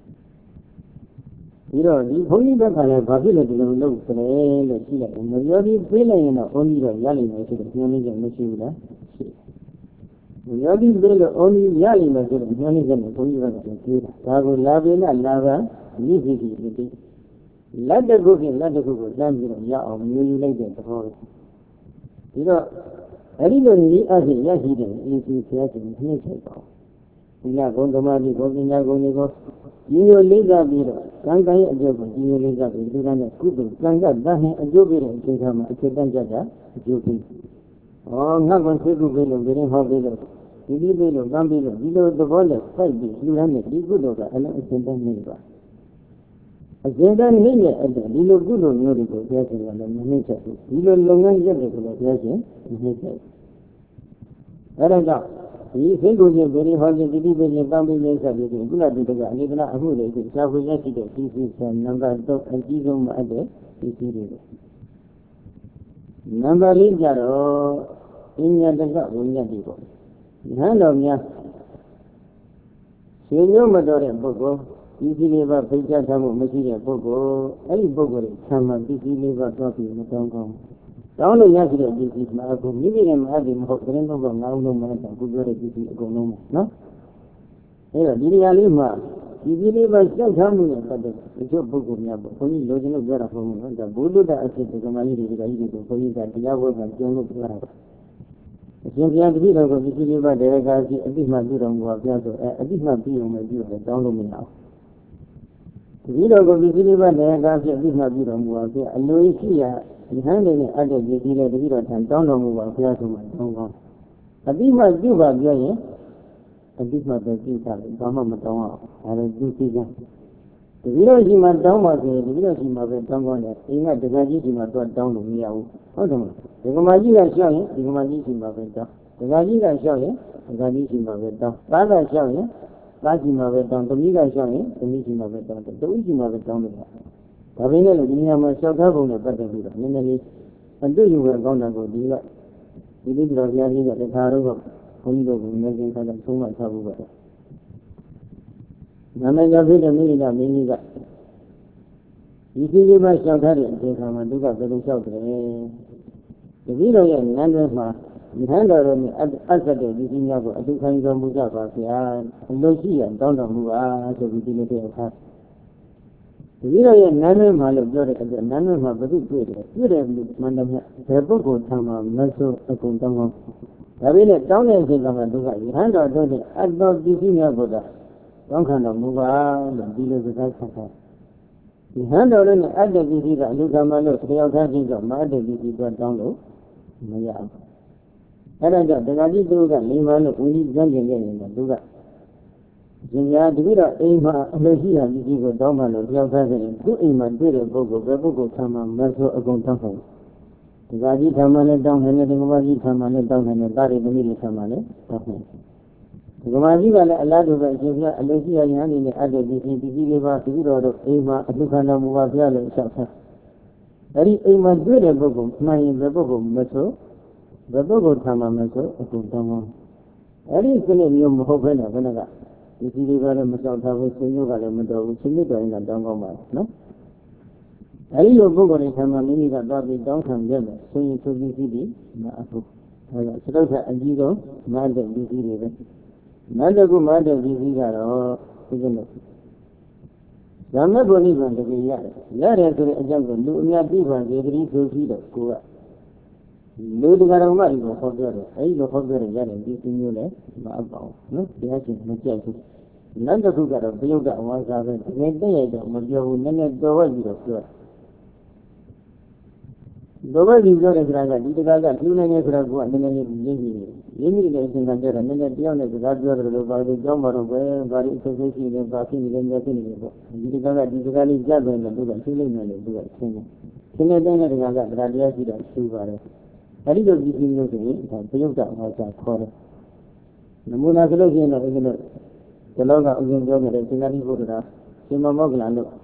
You know, the only that I have available to look for the Silla, and the Yodi Billy and only the Yali, I said, Yoni and Messula. The Yodi Billy only Yali, I said, Yoni and Messula. I will love in a lava, easy. Let the book in, let the book, let me know, you like it. You know, everybody as a Yahi is in Seattle. We are going to Mali, going to go. You live up here. Sangai a job, you live up here. You run a scoop, Sanga, Dahi, a job here, Chinkama, Chikanjaja, Juki. Oh, not one people will very hot below. You live below, Gambilo, below the water, five days, you run it, you good over, and I send them neighbor. I send them here at the little good of Norico, yes, and nature. You don't long and get it, yes, nature. I don't know. He said, very hard to be very family, good at the I live not who they could travel yesterday, this is a number of and give them a day, this is number is in your people. Hand of ya. See no matter a bogo, easily about picture some material bogo, any bogo, some busy liver coffee in the tongue. Down the yesterday, this is my home. Maybe I'm having hope, but I don't know now, no matter who got a busy go no. No? Here, did I live ma? You believe I still come with it, but it's your book of Yabo. Only losing a better home. The Buddha that I said to the money that I did for you that the Yabo and John of Lara. If you have to be like a busy liver, there I got a bit my beauty on Guapiato, a bit my beauty on my beauty, down to me now. We don't go busy liver, there I got a bit my beauty on Guapia, and Louis here. Behind any other dealer, the hero and down on move up here to my own. A bit my view of your a bit my baby, Dama Madonna, and a good season. The village in my down was the village in my bed down on it, in at the Gaji in my bed down to me. Hold on. The Gamaji is showing, the Gamaji in my bed down. The Gaji is showing, the Gaji in my bed down. Father showing, Gaji in my bed down, the Miga showing, the Miss in my bed down, the Witch in my bed down. Kavina, you have myself up on the better good. Until you were gone to go, you did not get the car over. Only the making so much over. Namanga Villa Mila Miniga. You see, you must have had it, they come and look at the shelter. The Villa and Nandrema, the handler on the other day, you think of a two kinds of Mujaba, and Lucy and Donna Mua, so we didn't have. The Villa and Nandrema of Jordan and Nandrema, but it's good. You have Mandam, the book of Tama, Meso, a Kuntango. I will let down and say, you hand out the adult Disney Buddha. Don't kind of move on and deal with that. The hand out in the other disease, I look at my look, they are catching of my disease got down low. Yeah. And I got the Gaji do that, leave my look, we need dungeon getting the do that. Jimia, the Vida, Ema, Legia, you go down my look, they are catching good in my dear Bogo, the Bogo, Tama, Meso, a contact. The Gaji Tamale down and the Gaji Tamale down and the Dari the Mili Tamale. The Gaji a lot of Algeria, Algeria, and the other disease, the Giva, the Vida of Ema, Adukana Muavia, and Sasa. Very Ema good a Bogo, my in the Bogo Meso, the Bogo Tama Meso, a Kuntamo. Every film you hope in a Venaga. If you live on Meso, have a single element of Sinita in the Dongoma, no? I know Bogo in Tamamini that Bobby down from them, so you took the city, Mafu. Srosa and Gigo, Mother Busy. Mother go Mother Busy or isn't it? I'm not going to be yet. Let us to a jungle, do me a people, they read to feed us, go up. Load the Garamari go for the I go for the yard and this in your leg, Mabo. No, yes, no, none of who got a build that was of it. When they don't, you never go away with us. The world is not a Gaga, the Gaga, two names of one, and then you immediately under and then at the end of the Gaga, the Jumper of where, but it's a city and passing in the Gaga, the Gaga is gathering and do that, feeling and do that. ရှင်နေတဲ့ကကတရားတရားရှိတော့ရှုပါတယ်အဲဒီလိုကြည့်ပြီးလို့ဆိုရင်ဒါပယုတ်တာဟောစာခေါ်တယ်နမူနာဆိုလို့ရှိရင်တော့အဲဒီလိုဒီလောကဥစဉ်ပြောနေတဲ့ရှင်သာရိပုတ္တရာရှင်မောဂလန်တို့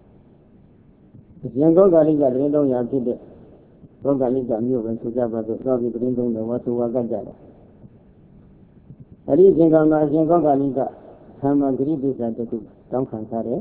ရှင်ဂောဂါလိကတရင်သုံးရာဖြစ်တဲ့ဂောဂါလိကမြို့ပဲဆိုကြပါစို့သွားပြီးတရင်သုံးတယ်ဝါဆိုဝါကကြတယ်အဲဒီရှင်ကောင်ကအရှင်ဂောဂါလိကသမ္မာဂရိပိစ္ဆာတခုတောင်းခံထားတယ်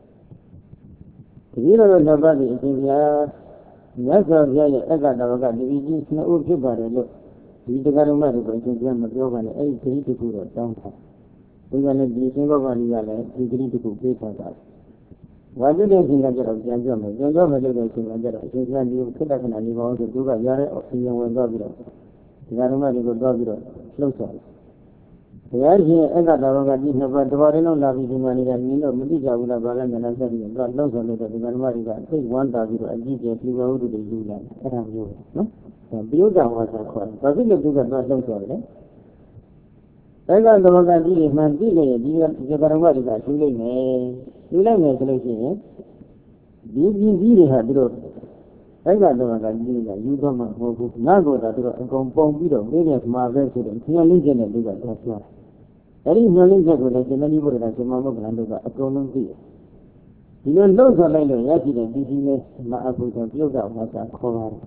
ဒီလိုတော့ဘာလို့အရှင်ဘုရားမြတ်စွာဘုရားရဲ့အက္ခတဝကဒီကြီးနှစ်ဦးဖြစ်ပါတယ်လို့ဒီတရားတော်မှတွေအရှင်ဘုရားမပြောပါနဲ့အဲ့ဒီဂရိတခုတော့တောင်းထားဒီကနေ့ဒီရှင်ဂောဂါလိကလည်းဒီဂရိတခုပေးထားတာဝါကျတဲ့ရှင်ကကြတော့ပြန်ပြောမယ်ပြန်ပြောမယ်လို့တဲ့ရှင်ကကြတော့အရှင်ဘုရားဒီခက်တဲ့ခဏနေပါအောင်ဆိုသူကရတဲ့အရှင်ဝင်သွားပြီးတော့ဒီကတော်မှတွေကိုသွားပြီးတော့လှုပ်ဆောင်တယ်ဘုရားရှင်အက္ခတဝကဒီနှစ်ပါးတပါးတည်းလုံးလာပြီးဒီမှာနေတာနင်းတော့မသိကြဘူးလားဘာလဲမလားဆက်ပြီးတော့လှုပ်ဆောင်လို့တဲ့ဒီကတော်မှတွေကသိဝမ်းသာပြီးတော့အကြည့်ကျပြဝဟုတုတွေယူလာတယ်အဲ့ဒါမျိုးပဲနော်ပယုဒ္ဓဝါစာခေါ်တယ်ဘာဖြစ်လို့သူကတော့လှုပ်ဆောင်တယ်လဲဘယ်ကသမဂတိတွေမှန်သိလို့ဒီဒီကရမတွေကရှင်းလိုက်မယ်ရှင်းလိုက်မယ်ဆိုလို့ရှိရင်ဒီပြည်ကြီးတွေဟာသူတို့ဘယ်ကသမဂတိတွေကယူတော့မှမဟုတ်ဘူးငါကတော့သူတို့အကုန်ပုံပြီးတော့မိတဲ့မှာပဲဆိုတော့ခရလင်းချက်နဲ့သူကတော့ပြောတယ်အဲ့ဒီမျောလင်းချက်ကိုလည်းရှင်မဏိဘုရားရှင်မမုဂ္ဂလန်တို့ကအကုန်လုံးသိတယ်ဒီလိုလှုပ်ဆောင်လိုက်လို့ရရှိတဲ့ဒီကြီးလေးမအဘုဒ္ဓပြုတ်တာဘာသာခေါ်ပါတယ်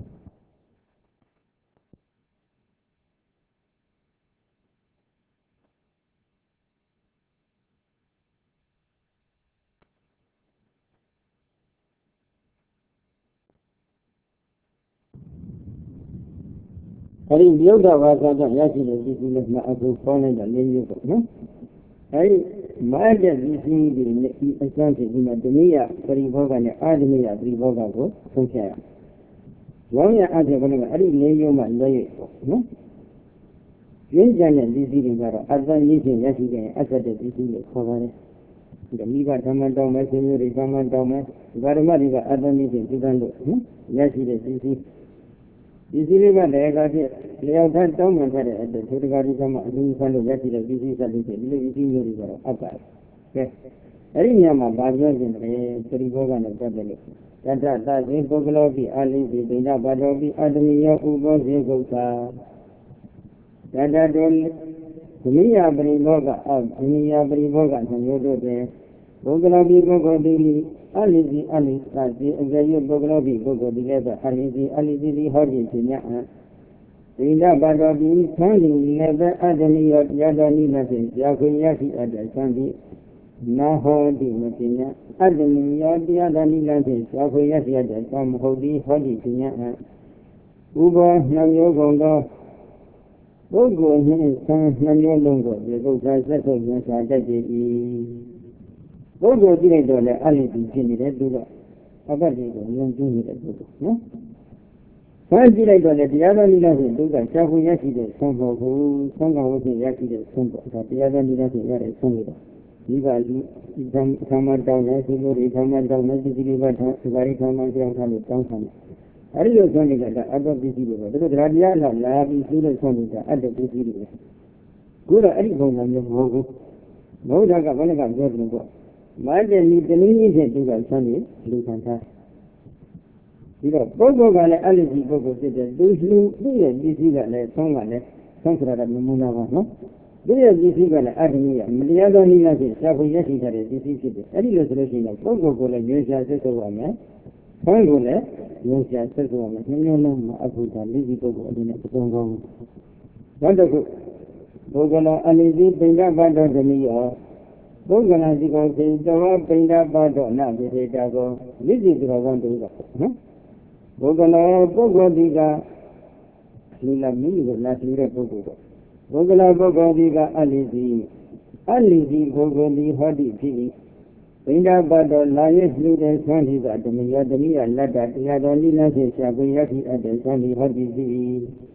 အဲဒီမြုပ်တာဘာသာကြောင့်ရရှိတဲ့ဒီကြီးလေးမအဘုခေါ်လိုက်တာလေးမျိုးပေါ့နော်အဲဒီမအပ်တဲ့ဒီကြီးတွေနဲ့ဒီအစမ်းဖြစ်ဒီမှာတနည်းပရိဘောဂနဲ့အာဓမိယပရိဘောဂကိုဆုံးဖြတ်ရ။ရောင်းရအပ်တဲ့ဘယ်လိုလဲအဲ့ဒီလေးမျိုးမှလွဲရပေါ့နော်။ရင်းကြတဲ့ဒီကြီးတွေကတော့အစမ်းရည်ချင်းရရှိတဲ့အဆက်တဲ့ဒီကြီးလို့ခေါ်ပါတယ်။ဒီမိဘဓမ္မတောင်းမဲ့ရှင်မျိုးတွေဓမ္မတောင်းမဲ့ဓမ္မတွေကအတ္တနည်းဖြင့်သိတဲ့လို့နော်ရရှိတဲ့ဒီကြီးဒီစီလေးကလည်းကားဖြစ်လျောက်ထတောင်းပန်ခဲ့တဲ့အတွက်ဒီတရားဒီကမှအလူဆန်းလို့ရရှိတဲ့ဒီစီစက်လေးတွေဒီလိုဒီမျိုးတွေကတော့အပ်ပါတယ်။ကဲအဲ့ဒီညမှာဗာပြောခြင်းတယ်ပရိဘောဂနဲ့ပတ်သက်လို့တတ္တသဇေပုဂ္ဂလောပိအာလိပိဒိဋ္ဌဘာတော်ပိအတ္တမိယောဥပောဇေဂုတ်သာတတ္တတောဓမိယပရိဘောဂအဓမိယပရိဘောဂနှမျိုးတို့တွင်ပုဂ္ဂလောပိပုဂ္ဂိုလ်တိအလိစီအလိသတိအကြယပုဂ္ဂလောပိပုဂ္ဂိုလ်တိလည်းပဲအလိစီအလိစီဟောခြင်းဖြင့်ညအဒိဋ္ဌဘာတော်ပိသံဃိလည်းပဲအတ္တမိယောတရားတော်နိမဖြင့်ကြာခွင့်ရရှိအပ်တဲ့သံဃိနာဟောတိမပညာအတ္တမိယောတရားတော်နိလဖြင့်ကြာခွင့်ရရှိအပ်တဲ့သံမဟုတ်သည်ဟောတိဖြင့်ညအဥဘောနှမျိုးကုန်သောပုဂ္ဂိုလ်နှင့်သံနှမျိုးလုံးကိုဒီကုသဆက်ဆုပ်ရစာတတ်ကြ၏ပုဂ္ဂိုလ်ကြည့်လိုက်တော့လည်းအလိတိဖြစ်နေတယ်သူကအဘတ်တွေကိုယုံကြည်နေတဲ့ပုဂ္ဂိုလ်နော်။ဘာကြည့်လိုက်တော့လည်းတရားတော်နိလဖြင့်သူကရှားဖွေရရှိတဲ့ဆုံးဖို့ကိုသံဃာဝိသေရရှိတဲ့ဆုံးဖို့ဒါတရားတော်နိလဖြင့်ရတဲ့ဆုံးရတော့ဒီကလူသံမတောင်းနဲ့ဒီလိုတွေသံမတောင်းနဲ့ဒီဒီလေးပါထားဒီပါရီသံမပြောင်းထားလို့တောင်းထားတယ်။အဲဒီလိုဆုံးနေတာကအတ္တပစ္စည်းတွေပဲဒါတို့တရားလာလာပြီးသိလို့ဆုံးနေတာအတ္တပစ္စည်းတွေပဲ။ခုတော့အဲ့ဒီပုံစံမျိုးမဟုတ်ဘူး။ဘုရားကဘယ်နဲ့ကပြောတယ်လို့မတ်တဲ့ဒီတနည်းနည်းဖြင့်သူကဆန်းနေလူခံထားပြီးတော့ပုဂ္ဂိုလ်ကလည်းအလိစီပုဂ္ဂိုလ်ဖြစ်တဲ့သူလူသူ့ရဲ့ပစ္စည်းကလည်းသုံးကလည်းသုံးစရာကမမူနာပါနော်သူ့ရဲ့ပစ္စည်းကလည်းအတ္တမိယမတရားသောနိလဖြင့်ရှားဖွေရရှိထားတဲ့ပစ္စည်းဖြစ်တယ်အဲ့ဒီလိုဆိုလို့ရှိရင်ပုဂ္ဂိုလ်ကိုလည်းညွှန်ရှားဆက်ဆုပ်ရမယ်ဘုန်းကိုလည်းညွှန်ရှားဆက်ဆုပ်ရမယ်ညွှန်လုံးမှာအဘုဒ္ဓလိစီပုဂ္ဂိုလ်အနေနဲ့သုံးကောင်းနောက်တစ်ခုပုဂ္ဂလောအလိစီပိဋကဘတ်တော်သမီးယောပုဂ္ဂလာစီကောစေတဝပိဋကပါတော်နပိစေတာကောလိစီသူတော်ကောင်းတူကနော်ပုဂ္ဂလာပုဂ္ဂိုလ်ဒီကလူလာမိကိုလာစီတဲ့ပုဂ္ဂိုလ်ပေါ့ပုဂ္ဂလာပုဂ္ဂိုလ်ဒီကအလိစီအလိစီပုဂ္ဂိုလ်ဒီဟောတိဖြစ်၏ပိဋကပါတော်လာရလှူတဲ့ဆွမ်းဒီကဓမ္မယဓမ္မယလတ္တတရားတော်နိလဖြင့်ရှားပွေရရှိအပ်တဲ့ဆွမ်းဒီဟောတိဖြစ်၏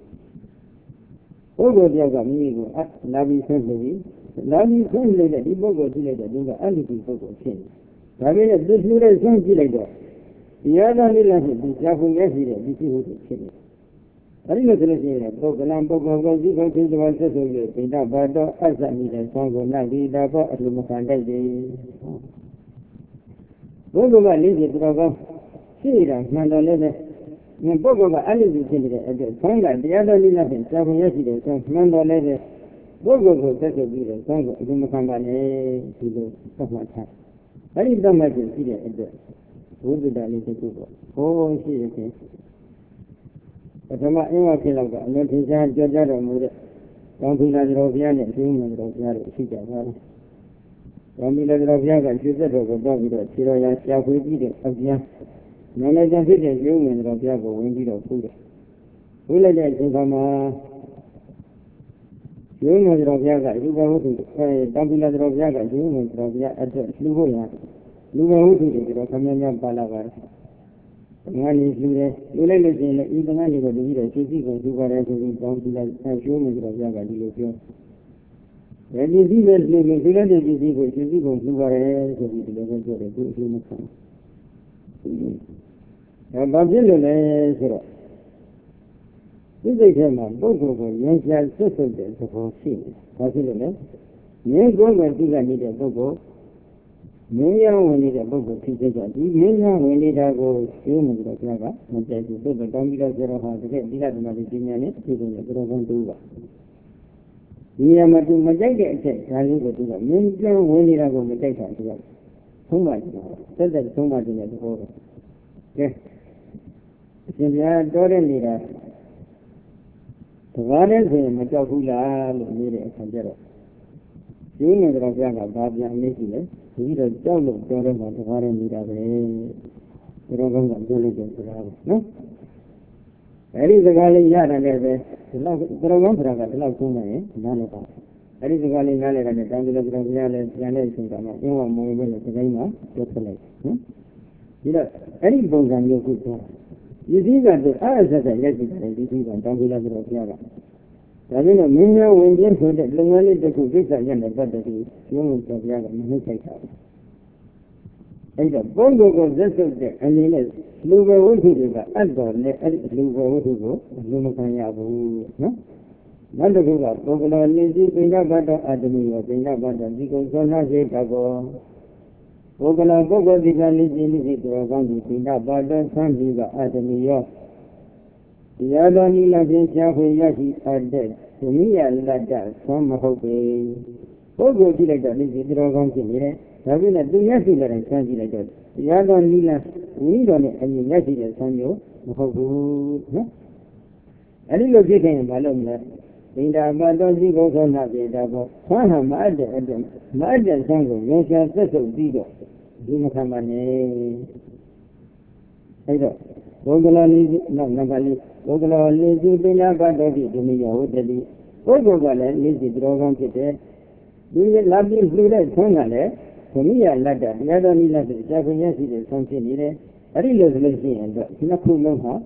ပုဂ္ဂိုလ်တယောက်ကမိမိကိုလာပြီးဆွမ်းလို့လာပြီးဆွမ်းလိုက်တဲ့ဒီပုဂ္ဂိုလ်ကြည့်လိုက်တဲ့သူကအလိတိပုဂ္ဂိုလ်ဖြစ်နေဒါပေမဲ့သူလှူတဲ့ဆွမ်းကြည့်လိုက်တော့တရားတော်နိလဖြင့်ဒီရှားပွေရရှိတဲ့ဒီရှိဟုတ်ဖြစ်နေအဲဒီလိုဆိုလို့ရှိရင်ပုဂ္ဂလံပုဂ္ဂိုလ်ကိုဒီကုသိုလ်တော်ဆက်ဆို၍ပိဋကဘာတော်အစ္ဆမိတဲ့ဆွမ်းကိုနိုင်ပြီးဒါပေါ်အလှမခံတတ်သည်ပုဂ္ဂိုလ်ကလေးစီတော်ကောင်းဆ See that Mandalay. In Bogo, I live in the Sanga, the other Lina, seven yesterday, so Mandalay. Bogo, that's a bit of Sanga, Dumakanga, to the Sanga. I didn't know my consider at the would be done in the Google. Oh, see the case. But I'm not in a kill of that. Let his hand judge out of it. Don't be like the Robian and human Robian, she can. Don't be like the Robian and she said, oh, Bobby, that she will eat it of the none of them fit as human Robian when you don't food. Who let that think of my human Robian, you go to don't be like the Robian, human Robian at the Lugoya. Lugo to the Communion Palaver. One is you let us in even any of the leaders, you see, who were actually down to like humans of Yaga. When you see that living together, you see what you see, who were able to deliver to the good human. And Babylon, this is a man, both of them, young child, social death of sin. Babylon, young woman, you need a bogo. Many are need a book of teachers. Many are need a go human of Yaga, and say to the Domino Zero House, the Mediterranean, even the Grogan Duva. We are much Majaka, I live with them. Many are winning a go Majaka. So much, said that so much in the world. Yes. Since I don't need a Tavares and Majahula made a Sanjero. Human of Yaga, Babia, making he does don't look better than the foreign leader. The Rogan and diligence. No? That is the Galley Yard and the Rogan Praga, the love too many, none of us. That is the Galley Nale and the Tangle of Yale, Yanes, and you are more well at the Rima, just like. You know, any bones on your good. You see that the eyes of the yesterday, you see that Tangle of Yaga. I mean, a million when you put it, only the computer and the better humans of Yaga, and take out. And the bongo goes just of the and in it, Luga would do the Ador, Luga would go, Lumakanyabu, no? Not the Luga, Bogolo, Lizzie, Pina Bata, Adami, or Pina Bata, because so not a Pago. Bogolo, Bogo, the Lizzie, Lizzie, to a Gandhi, Pina Bata, San Liga, Adami, York. The other Nila Yahi are dead. To me, I let that some hope. Bogo did like that, Lizzie, the Rogan Kimire. Having a do Yasila and Sanji like that. The other Nila, we need on it, and you Yasila Sanjo, Hogu. A little bit in Malona. In the Abadozi goes on that day, Dabo. Sana Mad and Mad and Sango, Yasha, Sesso, Digo. Dumakamane. I don't. Bogola Lizzie, no, nobody. Bogola Lizzie, Bina Badozi, to me, Yahudi. Bogola Lizzie, Drogon Kite. Do you love this blue red Songale? To me, I like that. The other Nila, the Japanese is something in it. I really love Lizzie and Nakuloha.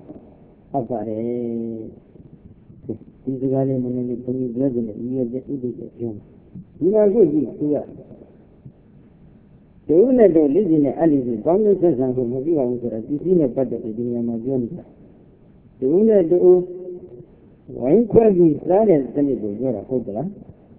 Apare. This is Galen and the Pony President. You are the idiot. You are good, you are. The owner of Lizzie and Alice, Congress and Movie House, is in a part of the Yamajon. The owner of the wine quality started Senator Jora Hopla.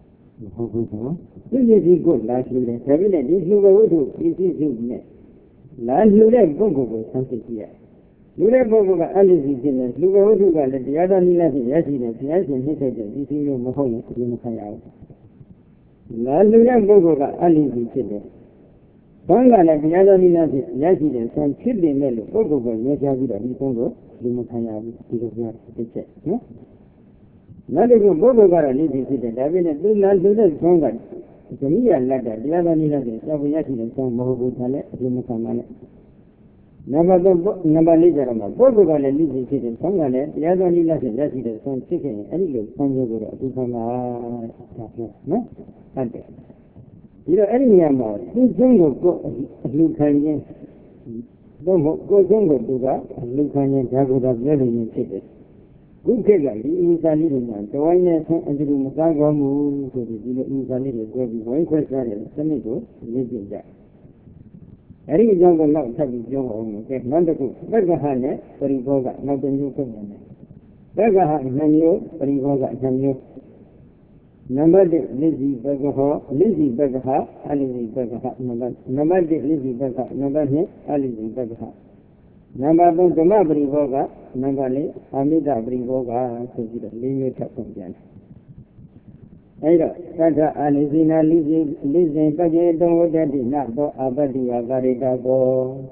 This is good last year. Having a this you go to this is good. Last year, Bogo something here. You let Bogo Alice is in it. Look over to the other Nila, yes, yes, and he said, this is your Mahoney, you can out. Last year, Bogo Alice is in it. Banga like the other Nila, yes, and some chili mellow, Bogo, yes, I will be Congo, you can have it. No? Not if you Bogo got a living city, I will do not do that stronger. To me, I like that. The other Nila, so we actually some Mohu Tale, you can manage. Number number later, Bogo got a living city, Songale, the other Nila, yes, it is some chicken, any good, some good, to come out. No? Okay. You know, any amount, this jungle go, Luke Canyon. Don't go jungle to that, Luke Canyon, Jago, living in cities. Good figure, he is a little man. The one and the Masago move to the Insani, one question, Senator, living there. Any jungle not having jungle, get wonderful. Bergahane, Perigoga, not the new company. Bergahan, Manu, Perigoga, Manu. Number Lizzie Bergaha, Lizzie Bergaha, Alizi Bergaha, number Lizzie Bergaha, number Alizi Bergaha. Number two, Dhamma Parivoga, number eight, Amida Parivoga, so the limit of content. Either Tata Alizina Lizzy Pagedo, that is not go Abadia Garida go.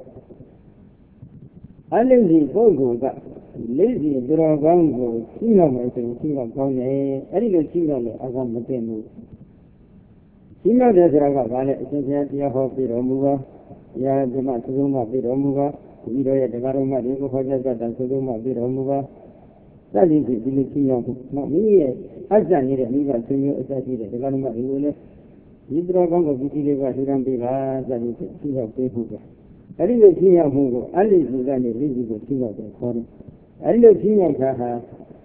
Alizi Boga, Lazy Drogongo, Sino, Sino Gone, a little Sino, Agamatenu. Sino Desraga Valley, Yaho Piromuga, Yadima Suma Piromuga. Video at the Garoma, Rigo Hojaka, and Sodoma, Viromuva. That is the ability of me. As I need a legal to you, as I did the Garoma, you draw on the Vitiliva, Hiram Biva, that is the king of Pehuga. I did the king of Hugo, I did the visible king of the corner. I did the king of Taha.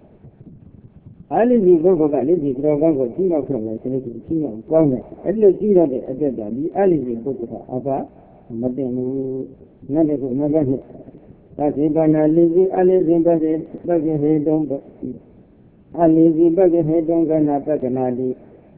I did the Gogo, I did the Drogo, king of Rome, king of Gome. I did the king of the Adeda, the Ali Gogo, Ava, Madame. Never go, never hit. That's it, but I live I live in Baggy, Baggy Head on Baggy. I live in Baggy Head on Ganapaganadi.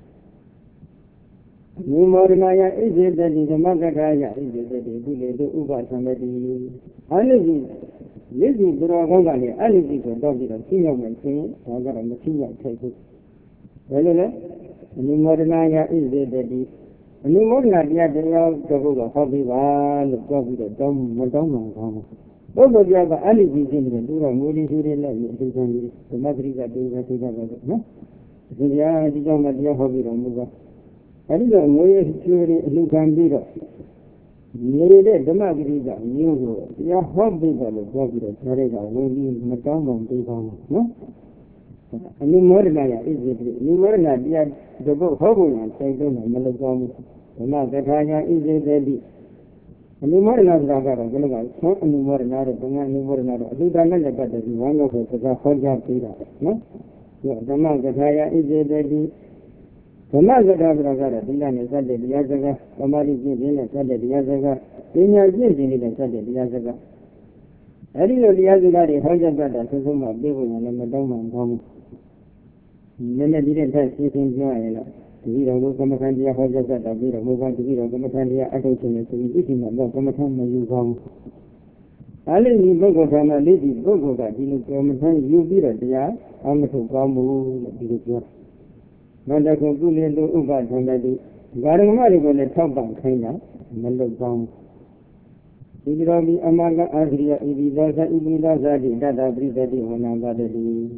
No more Maya is it that is a Magagaya, is it that is the Uba somebody. I live in Lizzie Drogani, I live in the dog of King of my king, I got a machine like take it. Well, no more Maya is it that is. No more than the other of hobby one, the coffee, the dumb, Madonna. Both of you have any vision in the Dura Moody, the Madrid that do that together. No? The young Madia hobby on Muga. I did a way who can be there. Later, the Madrid, you, your hobby, the coffee, the Teresa, will be Madonna, no? And no more than I is it. No more than I the book hobby and say, don't know, Melagom. Now that I is ready. And the more than I got a little, so any more than I don't know more than I do. I know that the one of us is a whole job. No? The man that I is ready. The man that I got a Dilan is at the Yazaga, the Mari Jin is at the Yazaga, in your Jin is at the Yazaga. I didn't know the Yazaga, the Hojaka, the Suzuma, Bibu, and Madonna and Tom. Then I didn't have anything to we don't go come and the Hojaka, we don't move on to Viro, come and the attention to be eating and come and you come. I live in Bogo from a lady, Bogo that you come and you be at the yard, I'm to come move. When I go to the Uba and I do, Garamari will let top bank kind of, Melo Gom. If you don't be among Adria, if you does that, if you does that, that I breathe that when I'm got it.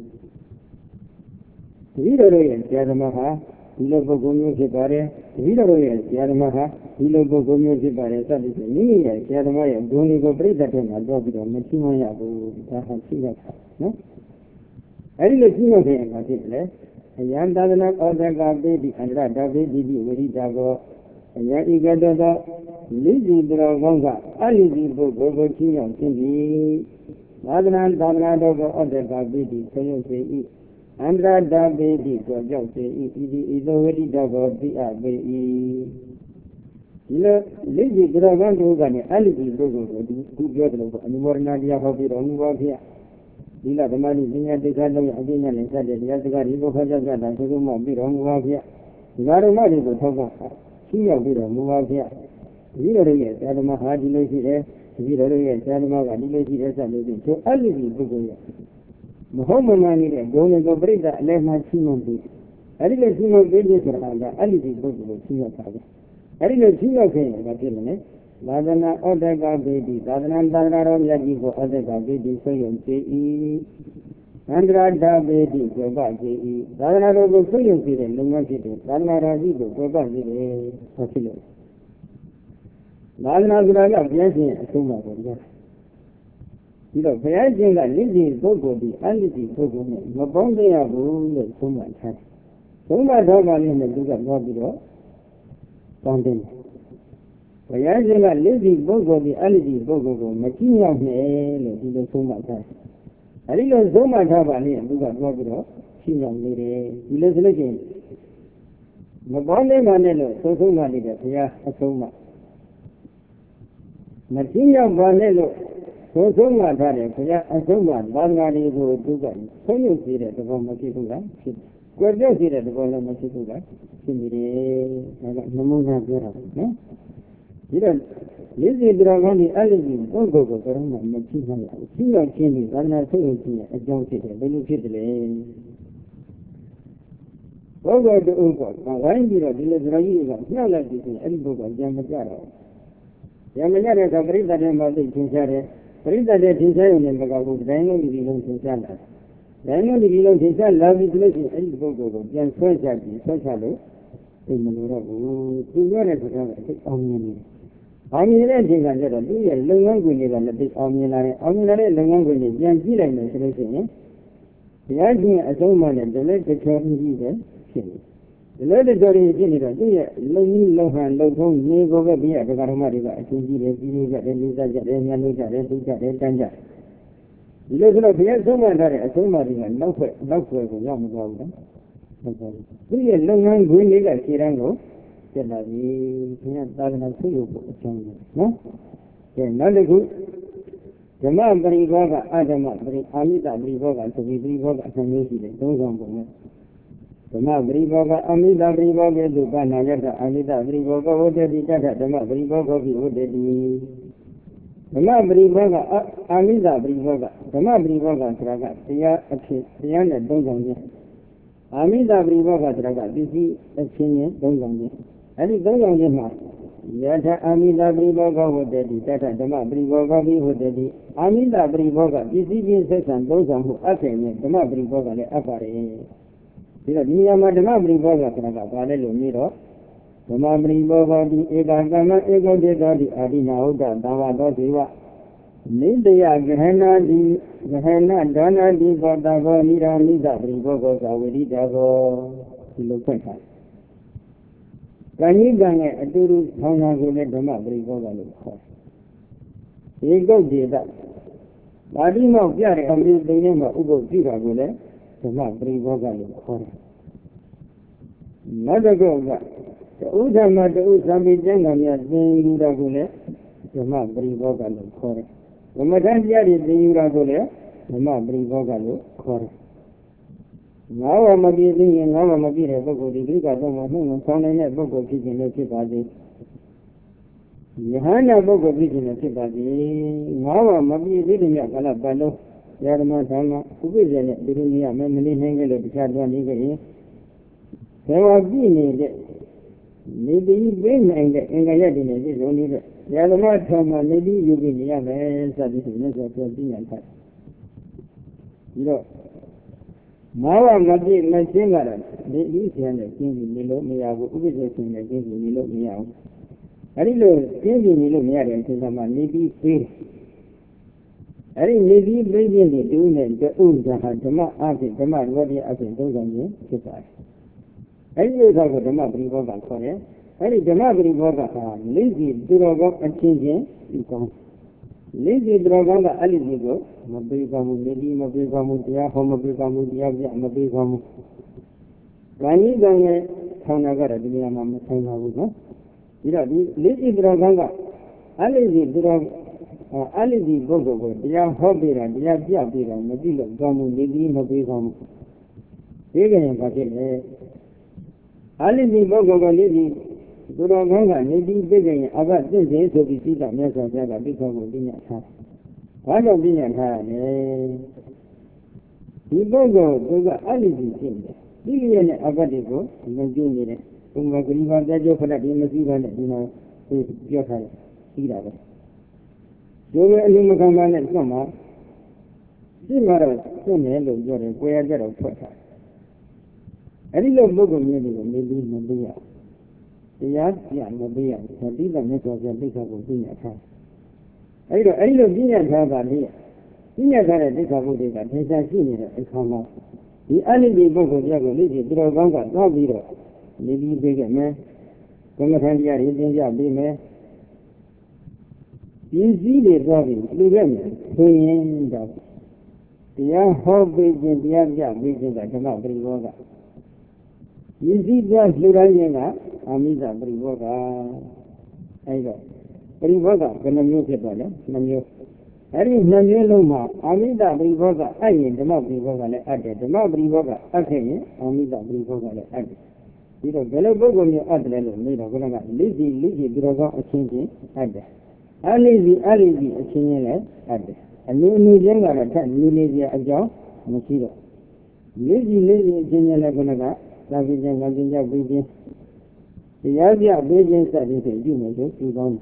Viro, Yadamaha. Lobo Gomio Zibare, Vidoria, Yadamaha, Lobo Gomio Zibare, that is a Mini, Yadamaya, don't go break that in a dog, Machimaya, no? I didn't see no thing about it. A young dozen of other baby and that baby, very dago, and yet you get the Lizzie Dragonga, Alizi Bogo, King of Cindy, Adnan, Damnado, other baby, so you say. Andra da baby go just is already dog of the baby. You know, Lizzie Dragon to Gani, Alice Gogo, good job, and more Nadia Hobby on work here. You know, the money is in the Gano again and said that the other guy, you go for just that, and so much be on work here. Not a money to talk about. She will be on work here. You know, yes, Adama had you know, she there, you know, yes, Adama, and you know, she has a living. So Alice Gogo. Muhammad Mani, going to break that left my Simon beat. I didn't see no business around that. I didn't go to the Simon Saga. I didn't see no thing about it. Ladana, other baby, Ladana, Dana, Yagigo, other baby, so you see. Andra da baby, go back, J. Ladana, go so you see them, no city. Ladana, Razigo, go back, J. Facility. Ladana, Guraga, yes, so much. You know, the idea that Lizzie is Bogo, the Alice Bogo, Mabonde Abu, so much. So much dog in the Duga Bobido, fountain. The idea that Lizzie Bogo, the Alice Bogo, Matina, he does so much. I didn't know so much about him, Duga Bobido, she young lady, he lives again. Mabonde Manello, so so much, yeah, so much. Matina Banello. So, so much, I so much, Bangari go to them. So you see that the woman Machikuga, where do you see that the woman Machikuga? Simile, no more, no? ဒီတော့လေးစီတရားကောင်းဒီအဲ့ဒီပုဂ္ဂိုလ်ကိုဘယ်တော့မှမကြည့်နိုင်ဘူးကြည့်တော့ချင်းဒီသာသနာစိတ်ကိုကြည့်ရင်အကြောင်းဖြစ်တယ်ဘယ်လိုဖြစ်တယ်လဲပုဂ္ဂိုလ်တူကဝိုင်းပြီးတော့ဒီလိုတရားကြီးတွေကညှောက်လိုက်ပြီးရင်အဲ့ဒီပုဂ္ဂိုလ်ကြံမကြတော့ကြံမကြတဲ့အခါပရိသတ်တွေမှာသိထင်ရှားတယ်ပရိသတ်တွေထင်ရှားရုံနဲ့မကဘူးတိုင်းလုံးဒီလုံးထင်ရှားလာတိုင်းလုံးဒီလုံးထင်ရှားလာပြီးလို့ရှိရင်အဲ့ဒီပုဂ္ဂိုလ်ကိုပြန်ဆွဲချပြီးဆွဲချလို့သိမလို့တော့ဘူးသူပြောတဲ့စကားကအသိအောင်မြင်နေတယ်အောင်မြင်တဲ့အချိန်ကကျတော့သူ့ရဲ့လုပ်ငန်းခွင်တွေကလည်းသိအောင်မြင်လာတယ်အောင်မြင်လာတဲ့လုပ်ငန်းခွင်တွေပြန်ကြည့်လိုက်မယ်ဆိုလို့ရှိရင်ဘုရားရှင်အဆုံးအမနဲ့ဒီလိုတစ်ချောင်းကြီးတယ်ဖြစ်နေဒီလိုတစ်ချောင်းကြီးဖြစ်နေတော့သူ့ရဲ့လုံကြီးလုံဟန်လုံထုံးနေကိုပဲပြီးရဒကာဓမ္မတွေကအချင်းကြီးတယ်ကြီးကြီးကြတယ်လေးစားကြတယ်ညှလို့ကြတယ်သိကြတယ်တန်းကြတယ်ဒီလိုဆိုတော့ဘုရားဆုံးမထားတဲ့အဆုံးအမတွေကနောက်ဖက်နောက်ဖက်ကိုရောက်မသွားဘူးနော်ဟုတ်ပါဘူးသူ့ရဲ့လုပ်ငန်းခွင်တွေကခြေတန်းကိုကျက်လာပြီဘုရားသာသနာ့ဆုလို့အကြောင်းနော်ကဲနောက်တစ်ခုဓမ္မပရိဘောကအဓမ္မပရိအာမိတပရိဘောကသတိပရိဘောကအဆင့်မျိုးရှိတယ်သုံးဆောင်ပုံနဲ့ဓမ္မပရိဘောကအမိတပရိဘောကဲ့သို့ကနာယတအာမိတပရိဘောကဝတ္တတိတထဓမ္မပရိဘောကပိဝတ္တတိဓမ္မပရိဘောကအာမိတပရိဘောကဓမ္မပရိဘောကဆိုတာကတရားအဖြစ်တရားနဲ့သုံးဆောင်ခြင်းအာမိတပရိဘောကဆိုတာကပစ္စည်းအချင်းချင်းသုံးဆောင်ခြင်းအဲဒီသုံးဆောင်ခြင်းမှာယထာအာမိတပရိဘောကဝတ္တတိတထဓမ္မပရိဘောကပိဝတ္တတိအာမိတပရိဘောကပစ္စည်းချင်းဆက်ဆံသုံးဆောင်မှုအဖြစ်နဲ့ဓမ္မပရိဘောကလည်းအပ်ပါတယ်ဒီတော့ဒီနေရာမှာဓမ္မပရိဘောကဆိုတာကဘာလဲလို့မြည်တော့ဓမ္မပရိဘောကတိဧကကမ္မဧကုတေတောတိအာတိနာဟုတ်တာသာဝတောဇေဝနိတယဂဟနာတိဂဟနာဒါနာတိဘောတဘောနိရာမိသပရိဘောကောဇဝေရိတဘောဒီလိုဖွင့်ထားကံကြီးကံရဲ့အတူတူဆောင်းတာကိုလည်းဓမ္မပရိဘောကလို့ခေါ်တယ်ဧကုတေတပါဠိမောက်ပြတဲ့အမိသိနေမှာဥပုပ်ကြည့်တာကိုလည်းဓမ္မပရိဘောကလို့ခေါ်တယ်နောက်တစ်ခုကတူဓမ္မတူသံပိကျမ်းကများသင်ယူတာကိုလည်းဓမ္မပရိဘောကလို့ခေါ်တယ်ဓမ္မထန်တရားတွေသင်ယူတာကိုလည်းဓမ္မပရိဘောကလို့ခေါ်တယ်ငါးပါးမပြည့်သေးရင်ငါးပါးမပြည့်တဲ့ပုဂ္ဂိုလ်ဒီကိစ္စတော့မှနှုတ်ငဆောင်းနိုင်တဲ့ပုဂ္ဂိုလ်ဖြစ်ခြင်းလည်းဖြစ်ပါသေးယဟန္တာပုဂ္ဂိုလ်ဖြစ်ခြင်းလည်းဖြစ်ပါသေးငါးပါးမပြည့်သေးတဲ့မြတ်ကလပတ်လုံးယာဓမ္မဓမ္မဥပိ္ပဇေနဲ့ဒီလိုနေရမယ်မနေနိုင်ကြလို့တခြားတွန်းနေကြရင်ဘယ်မှာပြည့်နေတဲ့နေပြီးပေးနိုင်တဲ့အင်္ဂါရတွေနဲ့ပြည့်စုံနေတဲ့ယာဓမ္မဓမ္မနေပြီးယူပြီးနေရမယ်စသည်ဖြင့်လည်းဆိုပြည့်ညာထားပြီးတော့ငါးပါးမပြည့်မရှင်းကြတော့ဒီဒီဆရာနဲ့ကျင်းပြီးနေလို့မရဘူးဥပိ္ပဇေရှင်နဲ့ကျင်းပြီးနေလို့မရဘူးအဲဒီလိုကျင်းပြီးနေလို့မရတဲ့အချိန်မှာနေပြီးပေးအဲ့ဒီနေပြီးပြည့်ပြည့်နဲ့တူနဲ့တူဓမ္မဓမ္မအဖြစ်ဓမ္မဝတ္တအဖြစ်သုံးဆောင်ခြင်းဖြစ်ပါတယ်။အဲ့ဒီဥစ္စာကိုဓမ္မပရိဘောဂခေါ်တယ်။အဲ့ဒီဓမ္မပရိဘောဂဟာလေးစီသူတော်ကောင်းအချင်းချင်းဒီကောင်းလေးစီသူတော်ကောင်းကအလိစီကိုမပေးကောင်းဘူးနေပြီးမပေးကောင်းဘူးတရားဟောမပေးကောင်းဘူးတရားပြမပေးကောင်းဘူး။ဗာဏိကံရဲ့ထောင်နာကတော့ဒီနေရာမှာမဆိုင်ပါဘူးနော်။ဒီတော့ဒီလေးစီသူတော်ကောင်းကအလိစီသူတော်အဲ့ဒီဒီပုဂ္ဂိုလ်ကိုတရားဟောပြတာတရားပြပြတာမကြည့်လို့ကောင်းမှုနေပြီးမပေးကောင်းမှုဒီကရင်ဘာဖြစ်လဲအဲ့ဒီဒီပုဂ္ဂိုလ်ကလေးဒီသူတော်ကောင်းကနေပြီးပြည့်ကြရင်အဘသင့်စေဆိုပြီးသိတာမြတ်စွာဘုရားကသိဖို့ကိုပြညာထားဘာကြောင့်ပြညာထားရလဲဒီပုဂ္ဂိုလ်သူကအဲ့ဒီဒီဖြစ်နေဒီလိုရဲ့အဘတွေကိုမကြည့်နေတယ်ဘုံကဂရိဘာတဲ့ကျုပ်ခဏဒီမစည်းပါနဲ့ဒီမှာပြောထားတယ်ပြီးတာပဲဒီလိုအလူမခံပါနဲ့သွတ်မှာဒီမှာတော့သွတ်မယ်လို့ပြောတယ်ကိုယ်ရကြတော့ထွက်တာအဲ့ဒီလိုပုဂ္ဂိုလ်မျိုးတွေကိုနေပြီးမပေးရတရားပြမပေးရသတိကမြတ်စွာဘုရားသိက္ခာကိုပြညာထားအဲ့တော့အဲ့ဒီလိုပြညာထားပါလေပြညာထားတဲ့သိက္ခာပုဒ်တွေကထင်ရှားရှိနေတဲ့အခါမှာဒီအနိတိပုဂ္ဂိုလ်ပြောကိုလိစီသူတော်ကောင်းကသွားပြီးတော့နေပြီးပေးခဲ့မယ်ကမ္မထံတရားတွေသင်ပြပေးမယ်ပြင်းစည်းတွေသွားပြီးလူခဲ့မယ်ဆိုရင်တော့တရားဟောပေးခြင်းတရားပြပေးခြင်းကဓမ္မပရိဘောဂပြင်းစည်းပြလှူတိုင်းခြင်းကအာမိသပရိဘောဂအဲဒီတော့ပရိဘောဂဘယ်နှမျိုးဖြစ်သွားလဲနှမျိုးအဲဒီနှမျိုးလုံးမှာအာမိသပရိဘောဂအဲ့ရင်ဓမ္မပရိဘောဂလည်းအပ်တယ်ဓမ္မပရိဘောဂအပ်ခဲ့ရင်အာမိသပရိဘောဂလည်းအပ်တယ်ဒီတော့ဘယ်လိုပုဂ္ဂိုလ်မျိုးအပ်တယ်လို့မေးတော့ခုနကလိစီလိစီသူတော်ကောင်းအချင်းချင်းအပ်တယ်အလိစီအလိစီအချင်းချင်းလည်းအပ်တယ်အနည်းအနည်းချင်းကတော့ထပ်နည်းနည်းစီအကြောင်းမရှိတော့လိစီလိစီအချင်းချင်းလည်းခုနကသာဝိချင်းငါးချင်းကြောက်ပြီးချင်းတရားပြပေးခြင်းစသည်ဖြင့်ပြုမယ်ဆိုပြုကောင်းတယ်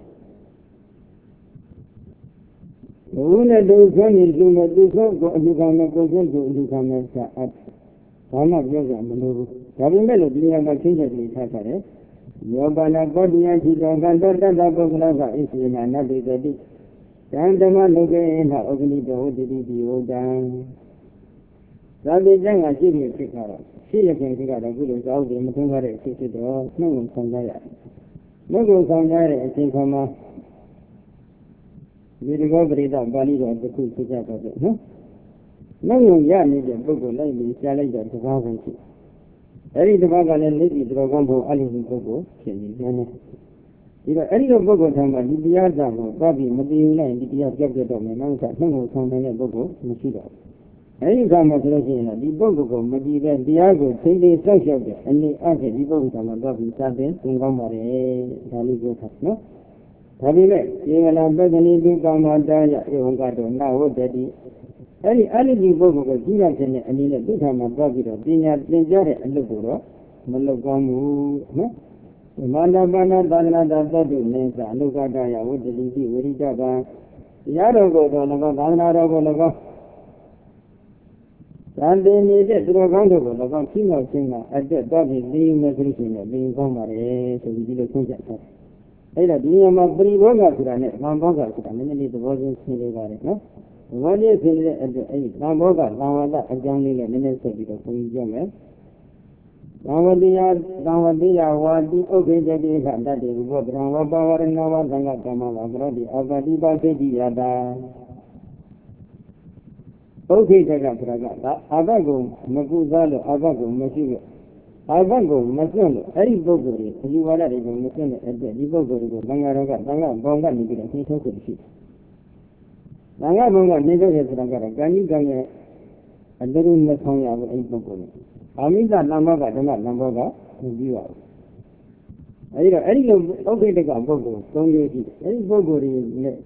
ဘုနဲ့ဒုက္ခနဲ့လူနဲ့ဒုက္ခကိုအလူခံနဲ့ကိုယ်ချင်းကိုအလူခံနဲ့စအပ်ဘာမှပြောကြမလို့ဘူးဒါပေမဲ့လို့ဒီနေရာမှာချင်းချက်ကြီးထားတယ်ယောဘာနာကောတိယရှိတော်ကတ္တတ္တပုဂ္ဂလကအစ္စရိနာနတိတတိတံဓမ္မလုကေနဩဂနိတောတိတိဒီဝတံသာတိကျမ်းကရှိနေဖြစ်ကြတော့ရှိရခင်ဖြစ်ကြတော့ခုလိုသာဝတိမထုံးကားတဲ့အဖြစ်ဖြစ်တော့နှုတ်ကိုဆောင်ကြရတယ်နှုတ်ကိုဆောင်ကြတဲ့အချိန်ခါမှာဒီတကောပရိသပါဠိတော်တစ်ခုဖြစ်ကြတော့တယ်နော်နှုတ်ကိုရနေတဲ့ပုဂ္ဂိုလ်လိုက်ပြီးရှားလိုက်တော့တစ်ပါးပဲရှိအဲ့ဒီတစ်ပါးကလည်းလက်ဒီတော်ကောင်းဖို့အလိဟိပုဂ္ဂိုလ်ဖြစ်နေတယ်ဒီတော့အဲ့ဒီလိုပုဂ္ဂိုလ်ထံမှာဒီတရားစာကိုသွားပြီးမသိဘူးလိုက်ဒီတရားကြောက်ကြတော့မယ်နောက်ကနှုတ်ကိုဆောင်နေတဲ့ပုဂ္ဂိုလ်မရှိတော့အဲ့ဒီကမှဆိုလို့ရှိရင်ဒီပုဂ္ဂိုလ်ကိုမကြည့်တဲ့တရားကိုသိသိစောက်ရှောက်တဲ့အနေအချင်းဒီပုဂ္ဂိုလ်ကမှသွားပြီးစတဲ့သင်ကောင်းပါတယ်ဒါလေးပြောထားနော်ဒါပေမဲ့ယေငလာပတ္တနိတုကာမတာယဧဝံကတော့နာဝတ္တိအဲ့ဒီအလိဒီပုဂ္ဂိုလ်ကိုကြီးရတဲ့အနေနဲ့ဒုက္ခမှာသွားပြီးတော့ပညာသင်ကြားတဲ့အလုပ်ကိုတော့မလုပ်ကောင်းဘူးနော်မာနပါဏသာသနာတသတ္တုနေသအနုကတယဝတ္တိတိဝိရိတကံတရားတော်ကိုတော့၎င်းသာသနာတော်ကို၎င်းသံသင်နေတဲ့သူတော်ကောင်းတို့ကို၎င်းဖြင်းအောင်ခြင်းကအတက်တော့ပြီးသိယူမယ်ဆိုလို့ရှိရင်လည်းကောင်းပါတယ်ဆိုပြီးဒီလိုဆုံးဖြတ်ထားအဲ့ဒါဒီနေရာမှာပရိဘောဂဆိုတာနဲ့သံဘောဂဆိုတာနည်းနည်းလေးသဘောချင်းရှင်းလေးပါတယ်နော်သဘောချင်းရှင်းတဲ့အတွက်အဲ့ဒီသံဘောဂသံဝတ္တအကြောင်းလေးနဲ့နည်းနည်းဆက်ပြီးတော့ဘုန်းကြီးပြောမယ်သံဝတိယသံဝတိယဝါတိဥက္ခေတတိခတတ္တိဘောဓံဝပဝရဏဝသံဃကမ္မဝကရောတိအပတိပါစိတိယတာဥက္ခေတကဆိုတာကအဘတ်ကိုမကုသားလို့အဘတ်ကိုမရှိလို့အဘတ်ကိုမစွန့်လို့အဲ့ဒီပုဂ္ဂိုလ်တွေအယူဝါဒတွေကိုမစွန့်တဲ့အတွက်ဒီပုဂ္ဂိုလ်တွေကိုသံဃာတော်ကသံဃာဘောင်ကနေပြီးတော့နှိထုတ်ခွင့်ရှိတယ်။သံဃာဘောင်ကနှိထုတ်ရဆိုတာကတော့ကံကြီးကံရဲ့အတရုမဆောင်ရဘူးအဲ့ဒီပုဂ္ဂိုလ်တွေ။အာမိသလမ္ဘောကဓမ္မလမ္ဘောကမပြီးပါဘူး။အဲဒီတော့အဲ့ဒီလိုဥက္ကိတကပုဂ္ဂိုလ်သုံးမျိုးရှိတယ်။အဲ့ဒီပုဂ္ဂိုလ်တွေနဲ့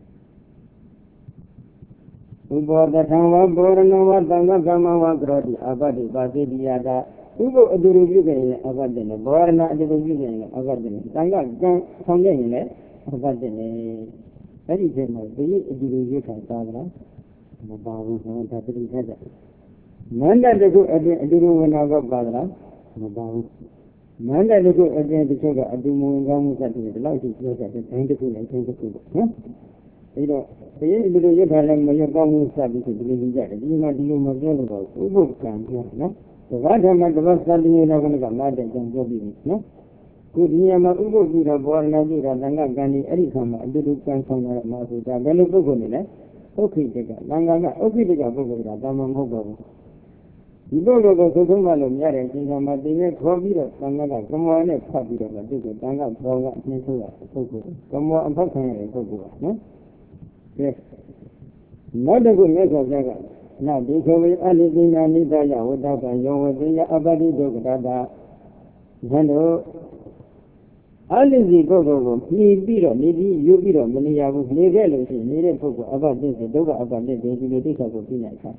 ဥပဒထံဝဘောရဏဝသံဃကမ္မဝကရောတိအပတိပါတိတိယတာဥပုအတူတူပြုခဲ့ရင်အပတ္တနဲ့ဘောရဏအတူတူပြုခဲ့ရင်အပတ္တနဲ့သံဃကံဆောင်ခဲ့ရင်လည်းအပတ္တနဲ့အဲ့ဒီချိန်မှာဒီအတူတူရွတ်ခံသားကြလားမပါဘူးဟောဒါတိထက်တယ်မန္တတကုအတူအတူတူဝင်တော့ပါသလားမပါဘူးမန္တတကုအတူတချို့ကအတူမဝင်ကောင်းမှုစတဲ့ဒီလောက်ရှိပြောတဲ့တိုင်းတစ်ခုနဲ့တိုင်းတစ်ခုပေါ့နော်အဲ့တော့ဒီလိုလိုရွတ်ထားလည်းမရွတ်ကောင်းမှုစပြီးဒီလိုကြီးကြတယ်ဒီမှာဒီလိုမပြောလို့တော့ဥပုကံပြောနော်တပတ်ဓမ္မတပတ်သတိရတော့ကနားတဲ့ကြောင့်ပြောပြီးနော်ခုဒီနေရာမှာဥပုပြုတော့ဘောရဏပြုတာသံဃကံဒီအဲ့ဒီခါမှာအတူတူကံဆောင်တာမှာဆိုတာဘယ်လိုပုဂ္ဂိုလ်နေလဲဥက္ခိတကသံဃာကဥက္ခိတကပုဂ္ဂိုလ်ကတာမမဟုတ်ပါဘူးဒီပုဂ္ဂိုလ်ကိုသုံးဆုံးမှလို့များတဲ့အချိန်မှာတင်နဲ့ခေါ်ပြီးတော့သံဃာကကမောနဲ့ဖတ်ပြီးတော့သူကသံဃာဘောကနှင်းဆိုးတာပုဂ္ဂိုလ်ကမောအဖတ်ခံရတဲ့ပုဂ္ဂိုလ်ပါနော်ကဲနောက်တစ်ခုမြတ်စွာဘုရားကနာဒိခဝေအလိတိနာနိဒယဝတ္တကံယောဝတိယအပတိဒုက္ခတာယံတို့အလိတိပုဂ္ဂိုလ်ကိုမြည်ပြီးတော့နေပြီးယူပြီးတော့မနေရဘူးနေခဲ့လို့ရှိရင်နေတဲ့ပုဂ္ဂိုလ်အပတိဒုက္ခအပတိဒီလိုဒိဋ္ဌကိုပြနိုင်တာ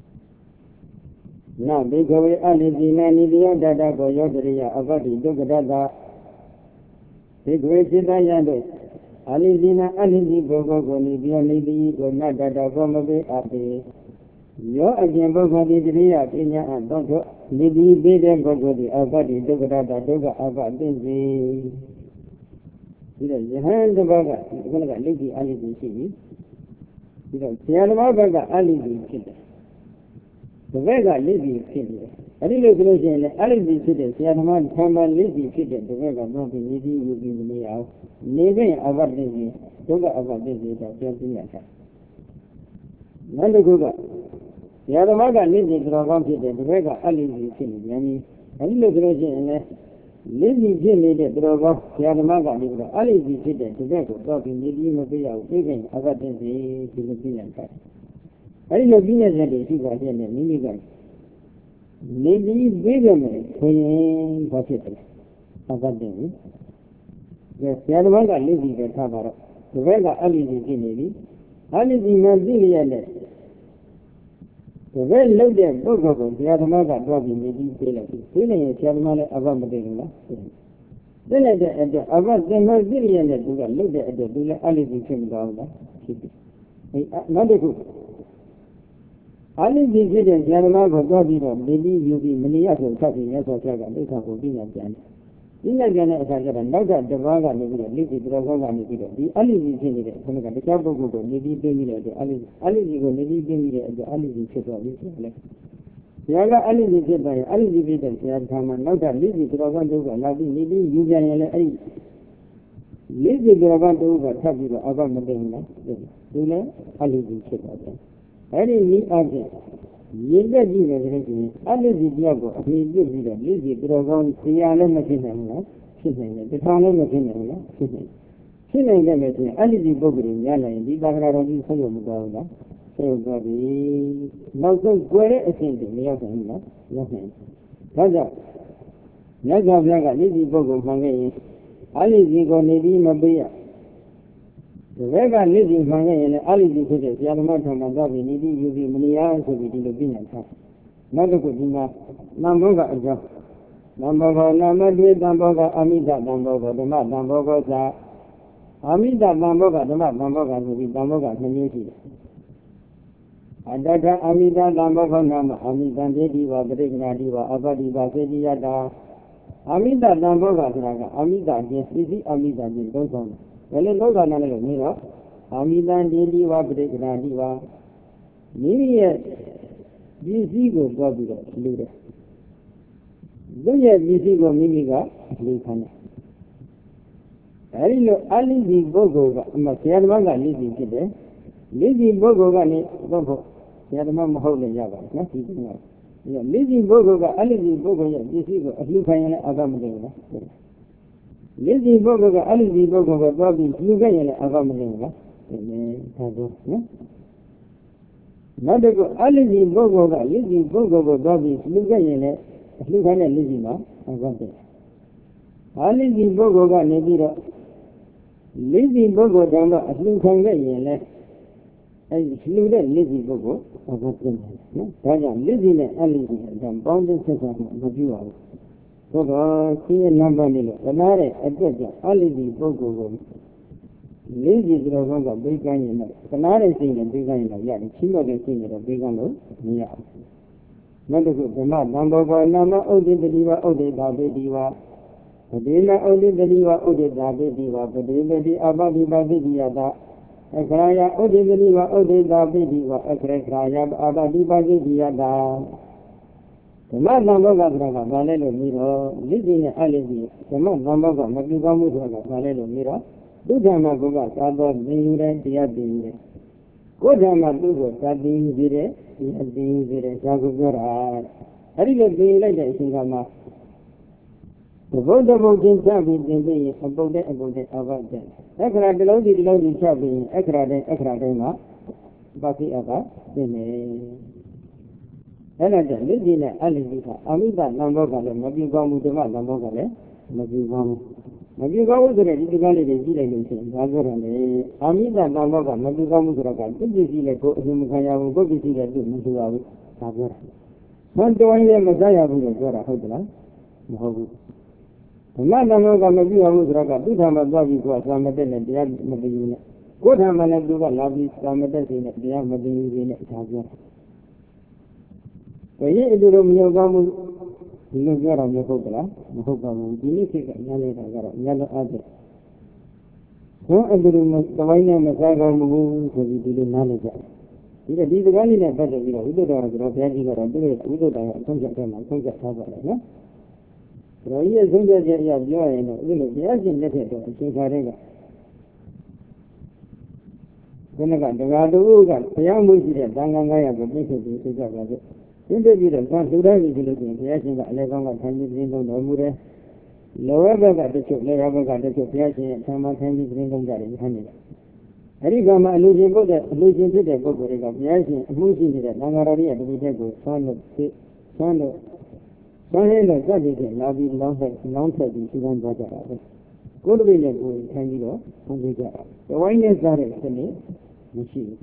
နာဒိခဝေအလိတိနာနိဒယတတကိုယောတရိယအပတိဒုက္ခတာဒိခဝေစိတယံတို့အလိတိနာအလိတိပုဂ္ဂိုလ်ကိုနေပြီးနေပြီးကိုနတ္တတဘောမပေအပေယောအကျင့်ပုဂ္ဂိုလ်ဒီတရိယပညာအတော့တို့နေပြီးပြီးတဲ့ပုဂ္ဂိုလ်ဒီအပတိဒုက္ခတာဒုက္ခအပတိစီဒီတော့ယဟန်တစ်ပါးကဒီကနေ့ကလိတိအလိတိရှိပြီဒီတော့ဆရာတော်ဘက်ကအလိတိဖြစ်တယ်ဒီဘက်ကလိတိဖြစ်တယ်အဲ့ဒီလိုဆိုလို့ရှိရင်လည်းအလိတိဖြစ်တဲ့ဆရာတော်ကခံပါလိတိဖြစ်တဲ့ဒီဘက်ကတော့ဒီနေပြီးယူပြီးနေအောင်နေပြင်အပတိစီဒုက္ခအပတိစီတော့ပြောပြရတာနောက်တစ်ခုကဆရာတော်ကလိတိတော်ကောင်းဖြစ်တဲ့ဒီဘက်ကအလိတိဖြစ်နေပြန်ပြီအဲ့ဒီလိုဆိုလို့ရှိရင်လည်းလိတိဖြစ်နေတဲ့တော်ကောင်းဆရာတော်ကနေပြီးတော့အလိတိဖြစ်တဲ့ဒီဘက်ကိုတော့ပြီးနေပြီးမပြရဘူးပြပြင်အပတိစီဒီလိုပြရတာအဲ့ဒီလိုပြည့်နေတဲ့ရှိပါတဲ့မိမိက Lady Bigamy, Queen Buffett. About them. The Yadwanga Lady the Tabara, the Vega Alizi Kennedy, Alizi Mazilia. The well loaded book of the Yadamaga dropping the detail of his feeling is Yadamala Avamadeula. Then at the at the about the Mazilian that we looked at the Dula Alizi came down. Not a good. Alizi did and Yadamaga dropping, maybe you be Miniato cutting as a dragon, they can be again. In again, as I said, now that the Vaga may be a little Dragaga may be the Alizi in it, from the Cabo Google, maybe bring it at the Alizi, Alizi will maybe bring it at the Alizi chip of this. Yaga Alizi did by Alizi Vidas, Yadama, now that Lizzie Dragan over, loving maybe you can eight. Lizzie Dragan over, Tabu, Avamadaina, Dula, Alizi chip of them. I didn't meet object. Yellow Jesus, Alizi Diago, he gives you the Lizzie Dragon, Siana Machina, Sitting, the town of Machina, Sitting. Sitting them at the Alizi Bogri, Yana, the Bagara of the Sayom, so Gabby. Now, so Guerre attended the other hand, nothing. Raja Naga Blaga, Lizzie Bogo, Mangay, Alizi go Nedi Mabia. The Vega Lizzie Mangay and Alizi to the Yamata Magabi, Nidi, you be Munia, so we did a bin and half. Not a good enough. Namboga a job. Namboga, Namadu, Namboga, Amida, Namboga, the Mat, Namboga, Amida, Namboga, the Mat, Namboga, will be Namboga, community. Adada Amida, Namboga, Nama, Amida, Diva, Brigna Diva, Abadiva, Sediada. Amida, Namboga, Amida, yes, easy, Amida, don't come. Well, a load on another mirror. Amidan Diva, Brigna Diva. Maybe a Bizigo Gobida, Luda. Do you have Bizigo Mimiga, Lucana? I know Alizi Bogo, Masiamanga, Lizzie today. Lizzie Bogo, Bogo, Yadamam Holy Java, not even. Lizzie Bogo, Alizi Bogo, Bizigo, Lucana, Agamada. Lizzie Bogo, Alizi Bogo, Bobby, Lucana, Agamada. Not a good Alizi Bogo, Lizzie Bogo, Bobby, Lucana, Lucana Lizima, Agamada. Alizi Bogo, Nebira. Lizzie Bogo, Damba, Lucana, and slew the Lizzie Bogo, about them. Raja, Lizzie and Alizi, the bounded system of you all. Bogo, see a number nilo, the Mare, a judge, Alizi Bogo. Lizzie Drogonga, big gun, the Mare thing and big gun, yet, Chimo the thing at a big gun, yeah. Not a good, the man, number one, number, Odi the Diva, Odi Dabe Diva. The Dina Odi the Diva, Odi Dabe Diva, but the Abadi Babi Diada. A craya, Odi the Diva, Odi Dabe Diva, a craya, Abadi Babi Diada. The man number of Valelo Miro, Lizzie and Alizi, the man number of Magigamu, Valelo Miro, Dudama Goga, Sabo, Mingre, Diabin. Godama Dugo, Sabin Vire, Yadin Vire, Sagura. I didn't be like that, Singama. The vote about Jim Sabi, the about it, about it, about that. Ekra below the loading Sabi, Ekra, Ekra, Dema, Baki Ava, the Elada, Lidina, Aliza, Amida, Namboga, Magigamu, the Namboga, Magigamu. Magigamu, the Redigali, the Zilay, Azorane, Amida, Namboga, Magigamu, the Zilay, Himukaya, go to see the Musuavi, Azora. One to one year, Messiah, Zora, Hodra, Mahobu. Nanamoga, Magigamu, Raga, Dutama, Babi, Guasamatan, and the Madina. Good Hamana, Duga, Lavi, Samatan, the Yamadin, Azora. When you do Yogamu, you go on the Hogla, the Hogamu, you need to get Yellow Adder. So I do the Wine Masaga Mugu, so we do Nalaja. Either these are only a better, we don't have a daddy or a do it, we don't have a concept and concept of it. So he is in the area of joy and a little reaction letter to Sinkarega. When I got the Radu, the young Musi, Danganga, the bishop, the Sister. In the video, one to the looking, reaction got Legon and Tandy Green on the Mure. Lower got the chip, Lever got the chip, reaction, and some Tandy Green on that in Handy. I think I'm losing both the losing to the book, reaction, moving to the Nangarari, and we take with son of ဆန်းတော့ဆန်းရင်တော့စက်ပြီးလာပြီးလောင်းဆက်လောင်းဆက်ပြီးရှင်းသွားကြတာပဲကိုယ်တပည့်နဲ့ကိုယ်ထိုင်ပြီးတော့ဆန်းကြကြတာတဝိုင်းနဲ့စားတဲ့စနစ်မရှိဘူး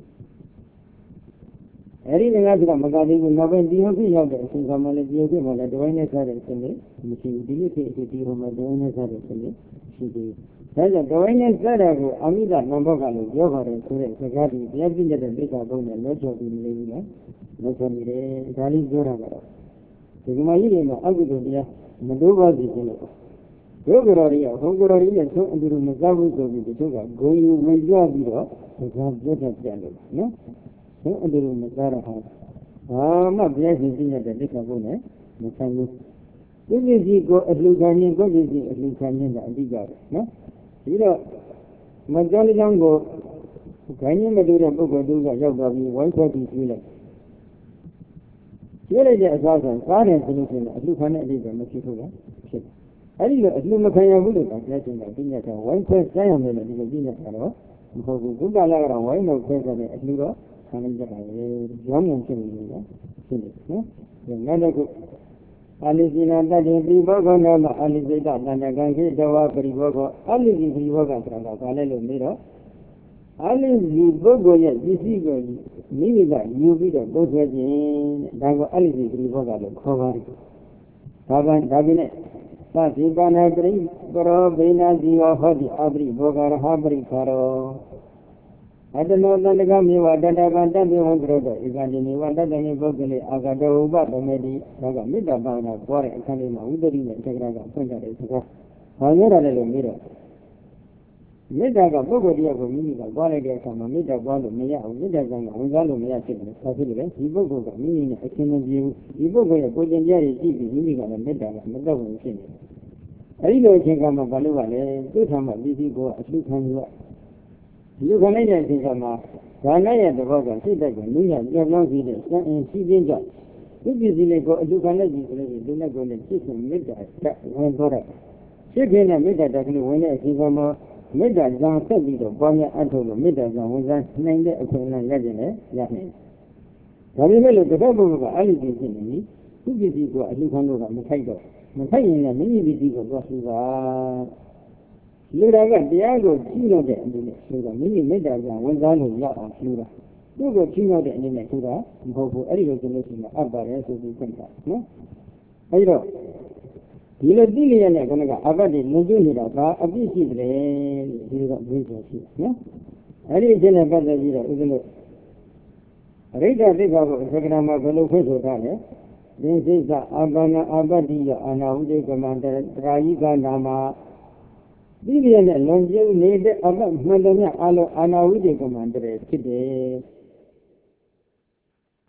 အဲ့ဒီငါကမကသေးဘူးနောက်ပိုင်းဒီဟုတ်ဖြစ်ရောက်တဲ့အချိန်ကမှလည်းဒီဟုတ်ဖြစ်မှလည်းတဝိုင်းနဲ့စားတဲ့စနစ်မရှိဘူးဒီလိုဖြစ်အဒီဟိုမှာတဝိုင်းနဲ့စားတဲ့စနစ်ရှိသေးတယ်ဒါကြောင့်တဝိုင်းနဲ့စားတာကိုအမိဒနံဘောကလို့ပြောပါတယ်ဆိုတဲ့စကားဒီတရားပြည့်တဲ့ဒိဋ္ဌာပုံနဲ့လောချော်ပြီးနေပြီလားလောချော်နေတယ်ဒါလေးပြောတာကတော့ဒီကမကြီးတွေမှာအကုသိုလ်တရားမတိုးပါစေခြင်းလို့ဒုက္ခရော်ရီဟောကရော်ရီနဲ့သုံးအတူတူမစားဘူးဆိုပြီးတချို့ကဂုံယူဝင်ကြပြီးတော့စကားပြောတတ်ကြတယ်နော်သုံးအတူတူမစားတော့ဟာဘာမှဘုရားရှင်ပြည့်တဲ့ဒိဋ္ဌာပုံနဲ့မဆိုင်ဘူးဒီပစ္စည်းကိုအလှခံခြင်းကိုပစ္စည်းအလှခံခြင်းကအဓိကပဲနော်ဒီတော့မကြောင်းကြောင်းကိုခိုင်းရမလို့တဲ့ပုဂ္ဂိုလ်တို့ကရောက်သွားပြီးဝိုင်းခွဲပြီးပြေးလိုက်ပြေးလိုက်တဲ့အစားဆိုစားတယ်ဆိုလို့ရှိရင်အလှခံတဲ့အဓိပ္ပာယ်မရှိဘူးလားဖြစ်တယ်အဲ့ဒီလိုအလှမခံရဘူးလို့ပြောချင်းတယ်ပြညာတယ်ဝိုင်းခွဲစားရမယ်လို့ဒီလိုပြညာတယ်တော့မဟုတ်ဘူးကုသလာကတော့ဝိုင်းလို့ခွဲစားတဲ့အလှတော့ခံနေကြတာလေရောင်းမြန်ဖြစ်နေတယ်ဖြစ်နေနော်ဒါနောက်တစ်ခုအလိဇိနာတတ္တိပိဘောဂောနောအလိဇိတတန္တကံခိတဝပရိဘောဂောအလိဇိပရိဘောဂဆိုတာကဘာလဲလို့မေးတော့အလိဇိပုဂ္ဂိုလ်ရဲ့ပစ္စည်းကိုမိမိကယူပြီးတော့ပုတ်ဆွဲခြင်းဒါကိုအလိဇိပရိဘောဂလို့ခေါ်ပါတယ်ဒါကဒါပြင်းနဲ့သတိပဏပရိပရောဘိနာဇီဝဟောတိအပရိဘောဂရဟပရိခရောအတနောတန္တကမေဝတတကတတ္တဝံကရောတောဧကတိမေဝတတ္တမေပုဂ္ဂလေအာဂတောဥပဗမေတိဒါကမေတ္တာဘာဝနာပွားတဲ့အခန်းလေးမှာဝိတ္တိနဲ့တက္ကရာကဖွင့်ကြတဲ့စကား။ဘာပြောတာလဲလို့မေးတော့မေတ္တာကပုဂ္ဂိုလ်တရားကိုမိမိကပွားလိုက်တဲ့အခါမှာမေတ္တာပွားလို့မရဘူးမေတ္တာကဝင်စားလို့မရဖြစ်တယ်။ဒါဖြစ်လို့လေဒီပုဂ္ဂိုလ်ကမိမိနဲ့အချင်းမပြေဘူးဒီပုဂ္ဂိုလ်ရဲ့ကိုယ်ကျင်တရားတွေကြည့်ပြီးမိမိကလည်းမေတ္တာကမသက်ဝင်ဖြစ်နေတယ်။အဲဒီလိုအချိန်ကမှဘာလို့ကလဲသူ့ထံမှာပစ္စည်းကိုအလှခံရဒီလိုခလိုက်တဲ့အချိန်ကမှဒါနရဲ့သဘောကစိတ်တိုက်ကိုနုညံ့ပြောင်းပြောင်းစီတဲ့စံအင်းစီးခြင်းကြောင့်ဒီပစ္စည်းလေးကိုအလှခံလိုက်ပြီဆိုလို့ဒီနဲ့ကိုလည်းစိတ်ရှင်မေတ္တာတက်ဝင်သွားတယ်စိတ်ခင်းနဲ့မေတ္တာတက်ကလေးဝင်တဲ့အချိန်ကမှမေတ္တာဇံဆက်ပြီးတော့ပွားများအထောက်လို့မေတ္တာဇံဝင်စားနိုင်တဲ့အခွင့်အလမ်းရခြင်းနဲ့ရနိုင်တယ်ဒါပေမဲ့လို့တပတ်ဘုရားကအဲ့ဒီဖြစ်နေပြီဒီပစ္စည်းကအလှခံလို့ကမထိုက်တော့မထိုက်ရင်လည်းမိမိပစ္စည်းကိုသွားလှူတာလူတော်ကတရားကိုကြီးလို့တဲ့အနေနဲ့ဆိုတာမိမိမေတ္တာကဝန်စားလို့ရအောင်လှူတာသူ့ကိုကြီးလို့တဲ့အနေနဲ့လှူတာမဟုတ်ဘူးအဲ့ဒီလိုဆိုလို့ရှိရင်အပ်ပါတယ်ဆိုပြီးဖွင့်တာနော်အဲ့တော့ဒီလိုသိလျက်နဲ့ခဏကအဘတ်တွေလွန်ကျွနေတာကအပြစ်ရှိတယ်ဒီလိုကမေးချင်ရှိနော်အဲ့ဒီအချက်နဲ့ပတ်သက်ပြီးတော့ဥစ္စလို့အရိဒ္ဓသိက္ခာကိုအစကနာမှာဘယ်လိုဖွင့်ဆိုထားလဲဒီစိတ်ကအပ္ပနာအပ္ပတိယအာနာဝိတေကမန္တရာယိကနာမှာဒီလိုနဲ့လွန်ကျူးနေတဲ့အဘမှန်တရားအလုံးအာနာဝိတေကမန္တရဖြစ်တယ်